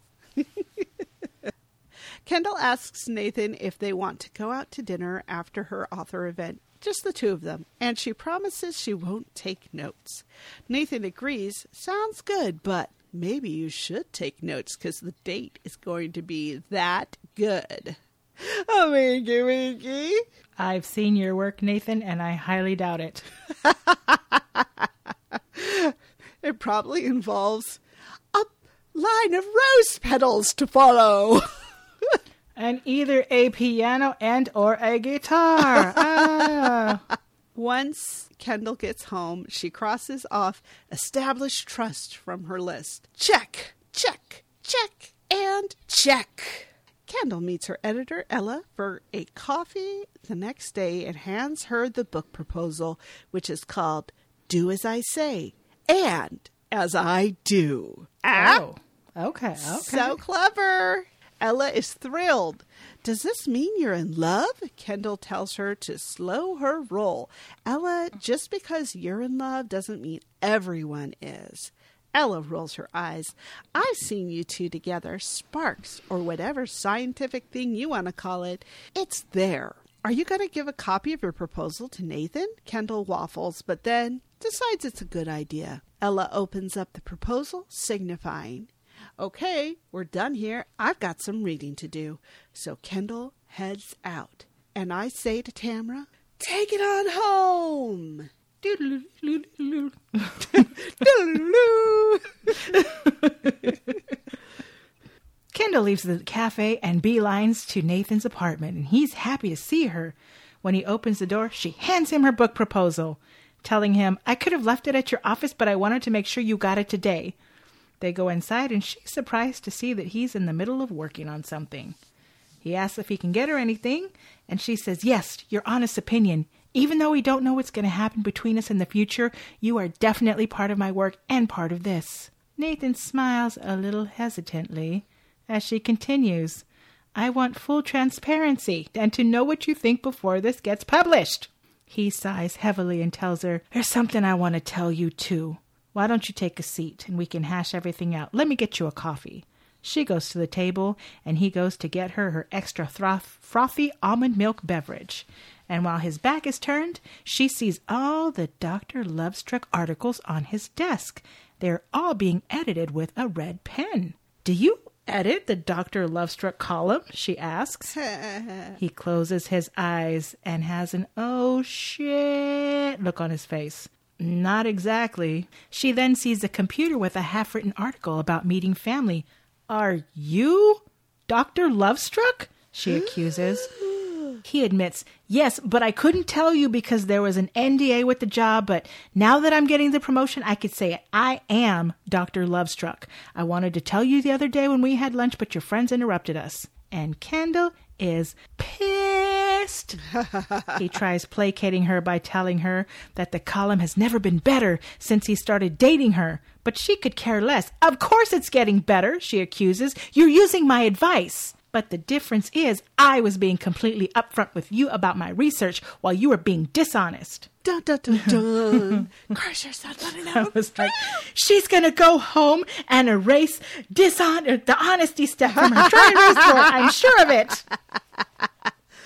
Kendall asks Nathan if they want to go out to dinner after her author event. Just the two of them. And she promises she won't take notes. Nathan agrees. Sounds good, but maybe you should take notes because the date is going to be that good. Oh, winky, winky. I've seen your work, Nathan, and I highly doubt it. It probably involves a line of rose petals to follow. And either a piano and or a guitar. Ah. Once Kendall gets home, she crosses off established trust from her list. Check, check, check, and check. Kendall meets her editor, Ella, for a coffee the next day and hands her the book proposal, which is called Do As I Say and As I Do. Oh, okay, okay. So clever. Ella is thrilled. Does this mean you're in love? Kendall tells her to slow her roll. Ella, just because you're in love doesn't mean everyone is. Ella rolls her eyes. I've seen you two together. Sparks, or whatever scientific thing you want to call it. It's there. Are you going to give a copy of your proposal to Nathan? Kendall waffles, but then decides it's a good idea. Ella opens up the proposal, signifying, "Okay, we're done here. I've got some reading to do." So Kendall heads out. And I say to Tamra, "Take it on home." Doodle-oo-doo-doo-doo. Kendall leaves the cafe and beelines to Nathan's apartment, and he's happy to see her. When he opens the door, she hands him her book proposal, telling him, "I could have left it at your office, but I wanted to make sure you got it today." They go inside, and she's surprised to see that he's in the middle of working on something. He asks if he can get her anything, and she says, "Yes, your honest opinion. Even though we don't know what's going to happen between us in the future, you are definitely part of my work and part of this." Nathan smiles a little hesitantly as she continues, "I want full transparency and to know what you think before this gets published." He sighs heavily and tells her, "There's something I want to tell you too. Why don't you take a seat and we can hash everything out? Let me get you a coffee." She goes to the table and he goes to get her her extra throth- frothy almond milk beverage. And while his back is turned, she sees all the Doctor Lovestruck articles on his desk. They're all being edited with a red pen. "Do you edit the Doctor Lovestruck column?" she asks. He closes his eyes and has an "oh shit" look on his face. "Not exactly." She then sees a computer with a half-written article about meeting family. "Are you Doctor Lovestruck?" she accuses. He admits, "Yes, but I couldn't tell you because there was an N D A with the job, but now that I'm getting the promotion, I could say it. I am Doctor Lovestruck. I wanted to tell you the other day when we had lunch, but your friends interrupted us." And Kendall is pissed. He tries placating her by telling her that the column has never been better since he started dating her, but she could care less. "Of course it's getting better," she accuses. "You're using my advice. But the difference is I was being completely upfront with you about my research while you were being dishonest." Dun, dun, dun, dun. Curse your son, let it I out. was like, she's going to go home and erase dishon- the honesty stuff from her dry erase drawer. I'm sure of it.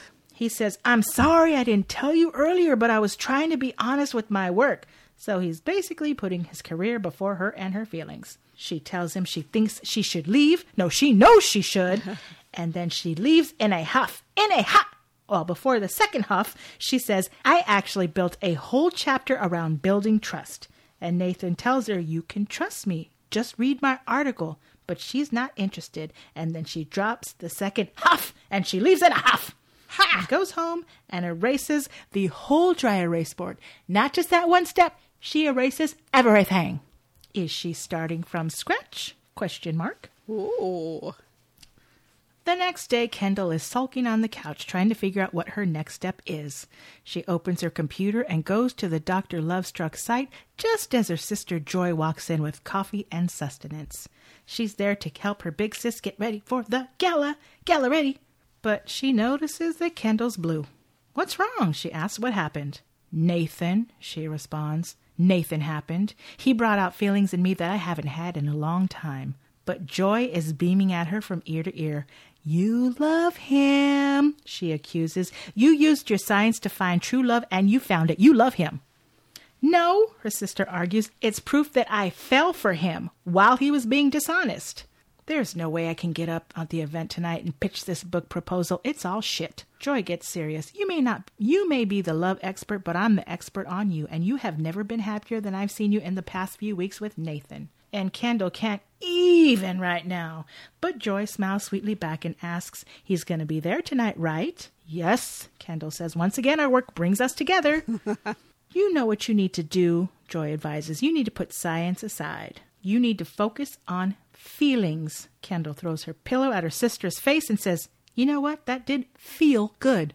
He says, I'm sorry I didn't tell you earlier, but I was trying to be honest with my work. So he's basically putting his career before her and her feelings. She tells him she thinks she should leave. No, she knows she should. And then she leaves in a huff. In a huff. Well, before the second huff, she says, I actually built a whole chapter around building trust. And Nathan tells her, you can trust me. Just read my article. But she's not interested. And then she drops the second huff and she leaves in a huff. Ha! And goes home and erases the whole dry erase board. Not just that one step. She erases everything. Is she starting from scratch? Question mark. Ooh. The next day, Kendall is sulking on the couch trying to figure out what her next step is. She opens her computer and goes to the Doctor Lovestruck site just as her sister Joy walks in with coffee and sustenance. She's there to help her big sis get ready for the gala. Gala ready. But she notices that Kendall's blue. What's wrong? She asks. What happened? Nathan, she responds. Nathan happened. He brought out feelings in me that I haven't had in a long time. But Joy is beaming at her from ear to ear. You love him, she accuses. You used your science to find true love and you found it. You love him. No, her sister argues. It's proof that I fell for him while he was being dishonest. There's no way I can get up at the event tonight and pitch this book proposal. It's all shit. Joy gets serious. You may not, you may be the love expert, but I'm the expert on you, and you have never been happier than I've seen you in the past few weeks with Nathan. And Kendall can't even right now. But Joy smiles sweetly back and asks, he's going to be there tonight, right? Yes, Kendall says. Once again, our work brings us together. You know what you need to do, Joy advises. You need to put science aside. You need to focus on feelings. Kendall throws her pillow at her sister's face and says, you know what? That did feel good.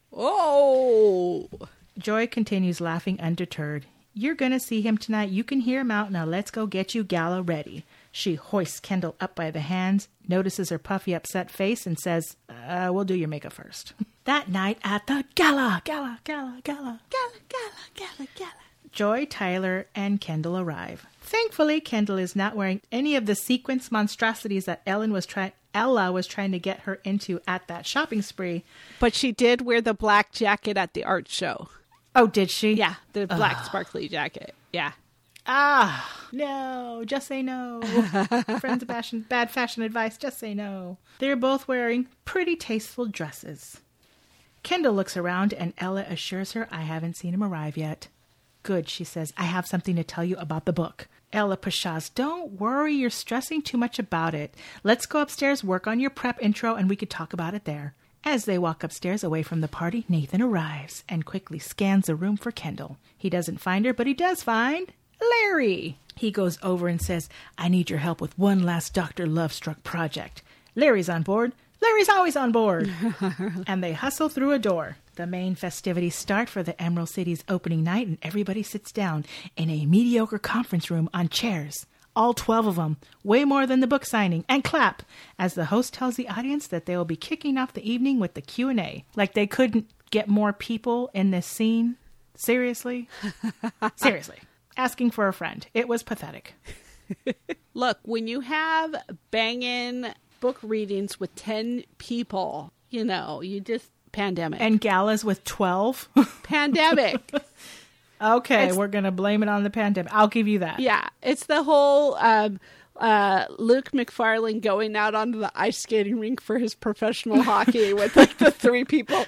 Oh! Joy continues laughing undeterred. You're going to see him tonight. You can hear him out. Now let's go get you gala ready. She hoists Kendall up by the hands, notices her puffy, upset face, and says, uh, we'll do your makeup first. That night at the gala, gala, gala, gala, gala, gala, gala, gala. Joy, Tyler, and Kendall arrive. Thankfully, Kendall is not wearing any of the sequence monstrosities that Ellen was trying. Ella was trying to get her into at that shopping spree. But she did wear the black jacket at the art show. Oh, did she? Yeah, the black Ugh. sparkly jacket. Yeah. Ah, no, just say no. Friends of fashion, bad fashion advice, just say no. They're both wearing pretty tasteful dresses. Kendall looks around and Ella assures her, I haven't seen him arrive yet. Good, she says, I have something to tell you about the book. Ella pshaws, don't worry, you're stressing too much about it. Let's go upstairs, work on your prep intro, and we could talk about it there. As they walk upstairs away from the party, Nathan arrives and quickly scans the room for Kendall. He doesn't find her, but he does find Larry. He goes over and says, I need your help with one last Doctor Lovestruck project. Larry's on board. Larry's always on board. And they hustle through a door. The main festivities start for the Emerald City's opening night, and everybody sits down in a mediocre conference room on chairs. All twelve of them, way more than the book signing, and clap as the host tells the audience that they will be kicking off the evening with the Q and A. Like they couldn't get more people in this scene. Seriously? Seriously. Asking for a friend. It was pathetic. Look, when you have banging book readings with ten people, you know, you just, pandemic. And galas with twelve? Pandemic. Okay, it's, we're going to blame it on the pandemic. I'll give you that. Yeah, it's the whole um, uh, Luke McFarlane going out onto the ice skating rink for his professional hockey with like the three people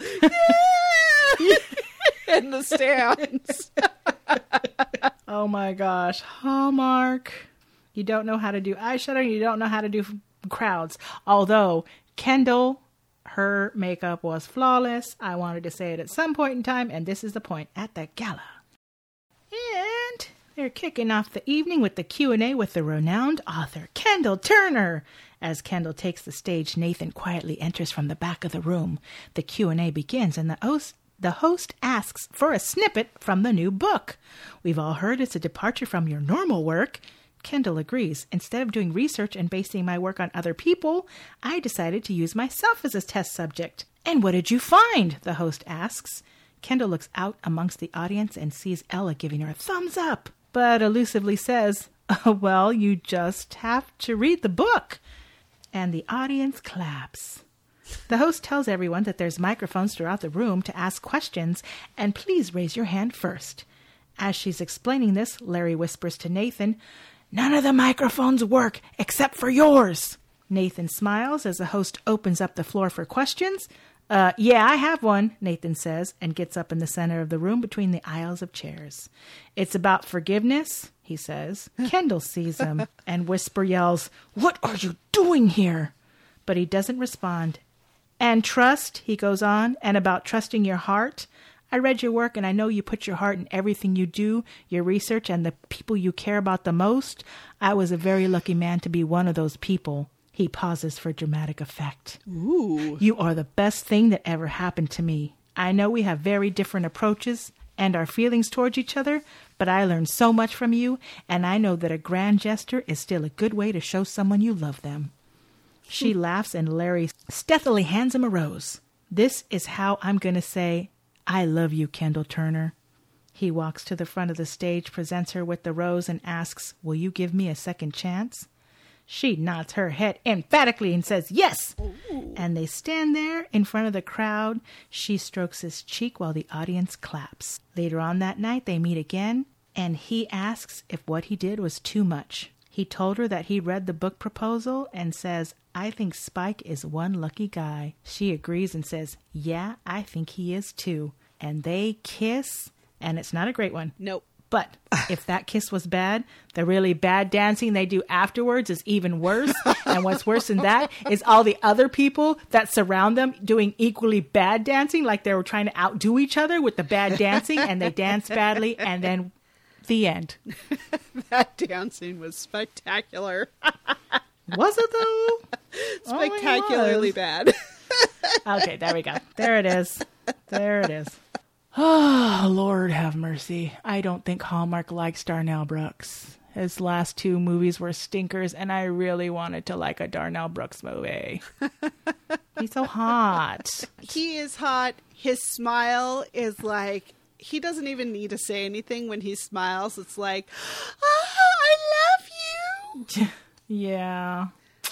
in the stands. Oh my gosh. Hallmark. You don't know how to do eyeshadow. You don't know how to do crowds. Although Kendall, her makeup was flawless. I wanted to say it at some point in time, and this is the point, at the gala. And they're kicking off the evening with the Q and A with the renowned author, Kendall Turner. As Kendall takes the stage, Nathan quietly enters from the back of the room. The Q and A begins, and the host, the host asks for a snippet from the new book. We've all heard it's a departure from your normal work. Kendall agrees. Instead of doing research and basing my work on other people, I decided to use myself as a test subject. And what did you find? The host asks. Kendall looks out amongst the audience and sees Ella giving her a thumbs up, but elusively says, oh, well, you just have to read the book. And the audience claps. The host tells everyone that there's microphones throughout the room to ask questions, and please raise your hand first. As she's explaining this, Larry whispers to Nathan, "None of the microphones work except for yours." Nathan smiles as the host opens up the floor for questions. Uh, yeah, I have one, Nathan says, and gets up in the center of the room between the aisles of chairs. "It's about forgiveness," he says. Kendall sees him, and Whisper yells, "What are you doing here?" But he doesn't respond. "And trust," he goes on, "and about trusting your heart. I read your work, and I know you put your heart in everything you do, your research, and the people you care about the most. I was a very lucky man to be one of those people." He pauses for dramatic effect. Ooh. "You are the best thing that ever happened to me. I know we have very different approaches and our feelings towards each other, but I learned so much from you, and I know that a grand gesture is still a good way to show someone you love them." She laughs, and Larry stealthily hands him a rose. "This is how I'm going to say, I love you, Kendall Turner." He walks to the front of the stage, presents her with the rose, and asks, "Will you give me a second chance?" She nods her head emphatically and says, "Yes." Ooh. And they stand there in front of the crowd. She strokes his cheek while the audience claps. Later on that night, they meet again, and he asks if what he did was too much. He told her that he read the book proposal and says, "I think Spike is one lucky guy." She agrees and says, "Yeah, I think he is too." And they kiss, and it's not a great one. Nope. But if that kiss was bad, the really bad dancing they do afterwards is even worse. And what's worse than that is all the other people that surround them doing equally bad dancing, like they were trying to outdo each other with the bad dancing, and they dance badly, and then the end. That dancing was spectacular. Was it, though? Spectacularly oh, bad. Okay, there we go. There it is. There it is. Oh, Lord have mercy. I don't think Hallmark likes Darnell Brooks. His last two movies were stinkers, and I really wanted to like a Darnell Brooks movie. He's so hot. He is hot. His smile is like, he doesn't even need to say anything when he smiles. It's like, "Oh, I love you." Yeah.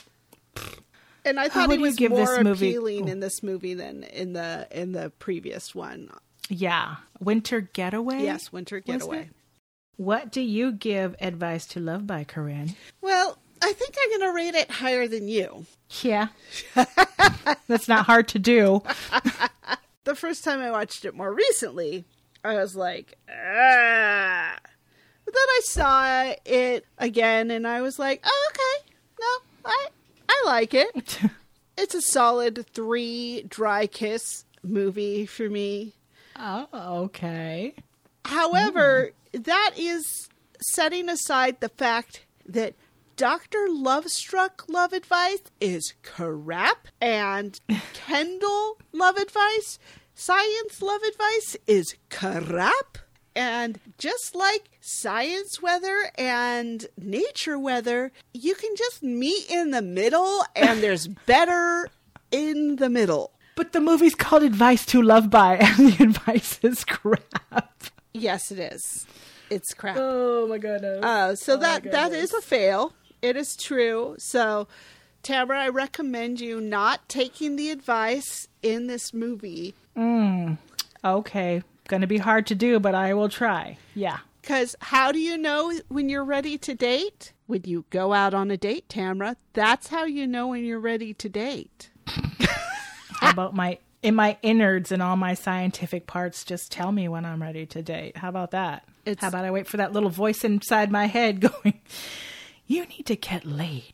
And I thought How he was give more this movie? appealing in this movie than in the in the previous one. Yeah. Winter Getaway? Yes, Winter Getaway. What do you give advice to love by, Corinne? Well, I think I'm going to rate it higher than you. Yeah. That's not hard to do. The first time I watched it more recently, I was like, ah. But then I saw it again, and I was like, oh, okay. No, I I like it. It's a solid three dry kiss movie for me. Oh, okay. However, mm. that is setting aside the fact that Doctor Lovestruck Love Advice is crap, and Kendall Love Advice, Science Love Advice is crap. And just like science weather and nature weather, you can just meet in the middle, and there's better in the middle. But the movie's called Advice to Love By, and the advice is crap. Yes, it is. It's crap. Oh, my goodness. Uh, so oh that that is a fail. It is true. So, Tamara, I recommend you not taking the advice in this movie. Mm, okay. Going to be hard to do, but I will try. Yeah. Because how do you know when you're ready to date? When you go out on a date, Tamara. That's how you know when you're ready to date. How about my in my innards and all my scientific parts just tell me when I'm ready to date? How about that? It's, How about I wait for that little voice inside my head going, "You need to get laid."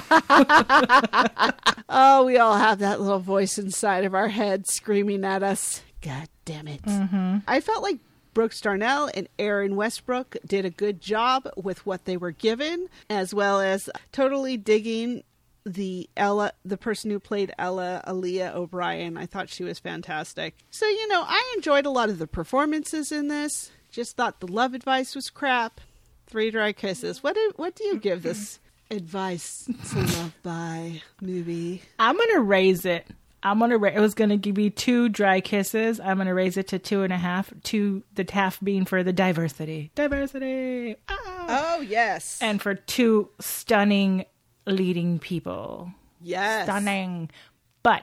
Oh, we all have that little voice inside of our head screaming at us. God damn it. Mm-hmm. I felt like Brooks Darnell and Aaron Westbrook did a good job with what they were given, as well as totally digging the Ella, the person who played Ella, Aaliyah O'Brien. I thought she was fantastic. So, you know, I enjoyed a lot of the performances in this. Just thought the love advice was crap. Three dry kisses. What do, what do you give this Advice to Love By movie? I'm going to raise it. I'm going to ra- it was going to give you two dry kisses. I'm going to raise it to two and a half. Two, the half being for the diversity. Diversity. Ah. Oh, yes. And for two stunning leading people. Yes. Stunning. But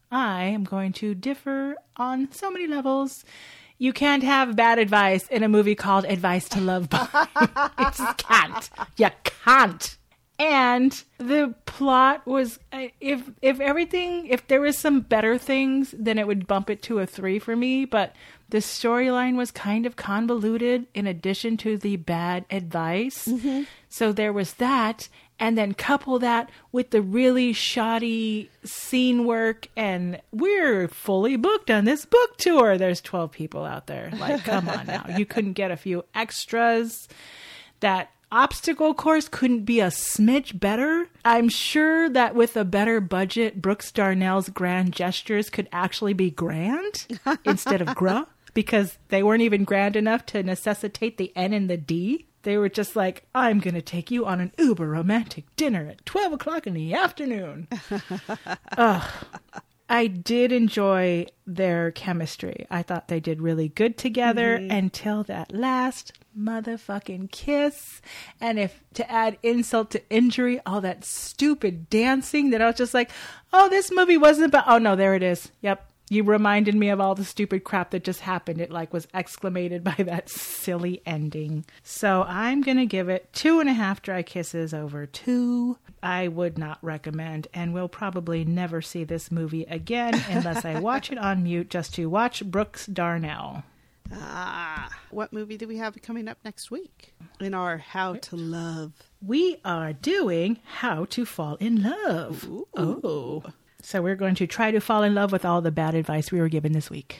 I am going to differ on so many levels. You can't have bad advice in a movie called Advice to Love By. You just can't. You can't. And the plot was, if if everything, if there was some better things, then it would bump it to a three for me. But the storyline was kind of convoluted in addition to the bad advice. Mm-hmm. So there was that. And then couple that with the really shoddy scene work, and we're fully booked on this book tour. There's twelve people out there. Like, come on now. You couldn't get a few extras. That obstacle course couldn't be a smidge better. I'm sure that with a better budget, Brooks Darnell's grand gestures could actually be grand instead of gra, because they weren't even grand enough to necessitate the N and the D. They were just like, I'm going to take you on an uber romantic dinner at twelve o'clock in the afternoon. Ugh. I did enjoy their chemistry. I thought they did really good together mm-hmm. until that last motherfucking kiss. And if to add insult to injury, all that stupid dancing that I was just like, oh, this movie wasn't about, oh no, there it is. Yep. You reminded me of all the stupid crap that just happened. It like was exclamated by that silly ending. So I'm going to give it two and a half dry kisses over two. I would not recommend, and will probably never see this movie again unless I watch it on mute just to watch Brooks Darnell. Ah, what movie do we have coming up next week in our How to Love? We are doing How to Fall in Love. Ooh. Oh. So we're going to try to fall in love with all the bad advice we were given this week.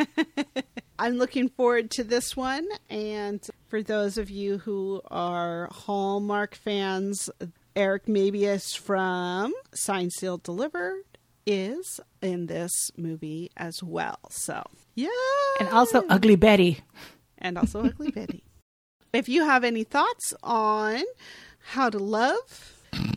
I'm looking forward to this one. And for those of you who are Hallmark fans, Eric Mabius from Signed, Sealed, Delivered is in this movie as well. So, yeah. And also Ugly Betty. And also Ugly Betty. If you have any thoughts on how to love...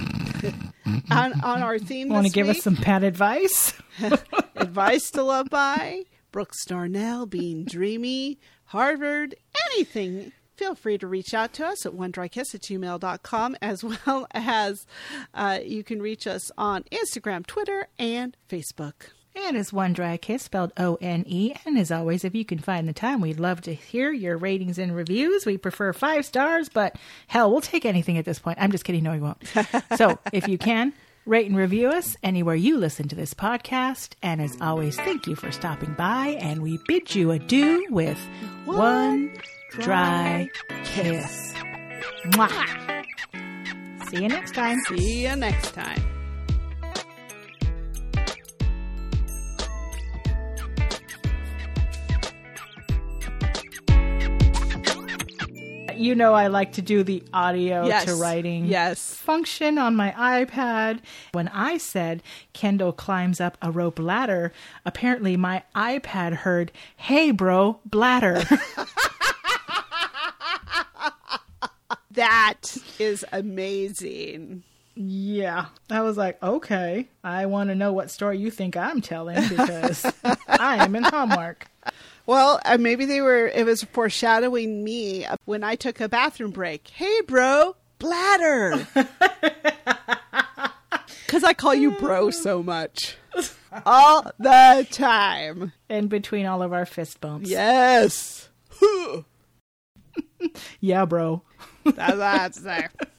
on, on our theme Want this to give week, us some bad advice? Advice to Love By, Brooks Darnell being dreamy, Harvard, anything. Feel free to reach out to us at one dry kiss at gmail dot com, as well as uh, you can reach us on Instagram, Twitter, and Facebook. And it's One Dry Kiss, spelled O N E. And as always, if you can find the time, we'd love to hear your ratings and reviews. We prefer five stars, but hell, we'll take anything at this point. I'm just kidding. No, we won't. So if you can, rate and review us anywhere you listen to this podcast. And as always, thank you for stopping by. And we bid you adieu with One, One Dry Kiss. Mwah. See you next time. See you next time. You know I like to do the audio yes. to writing yes. function on my iPad. When I said Kendall climbs up a rope ladder, apparently my iPad heard, hey bro, bladder. That is amazing. Yeah. I was like, okay, I want to know what story you think I'm telling because I am in Hallmark. Well, uh, maybe they were, it was foreshadowing me when I took a bathroom break. Hey, bro, bladder. Because I call you bro so much. All the time. In between all of our fist bumps. Yes. Yeah, bro. That's what I have to say.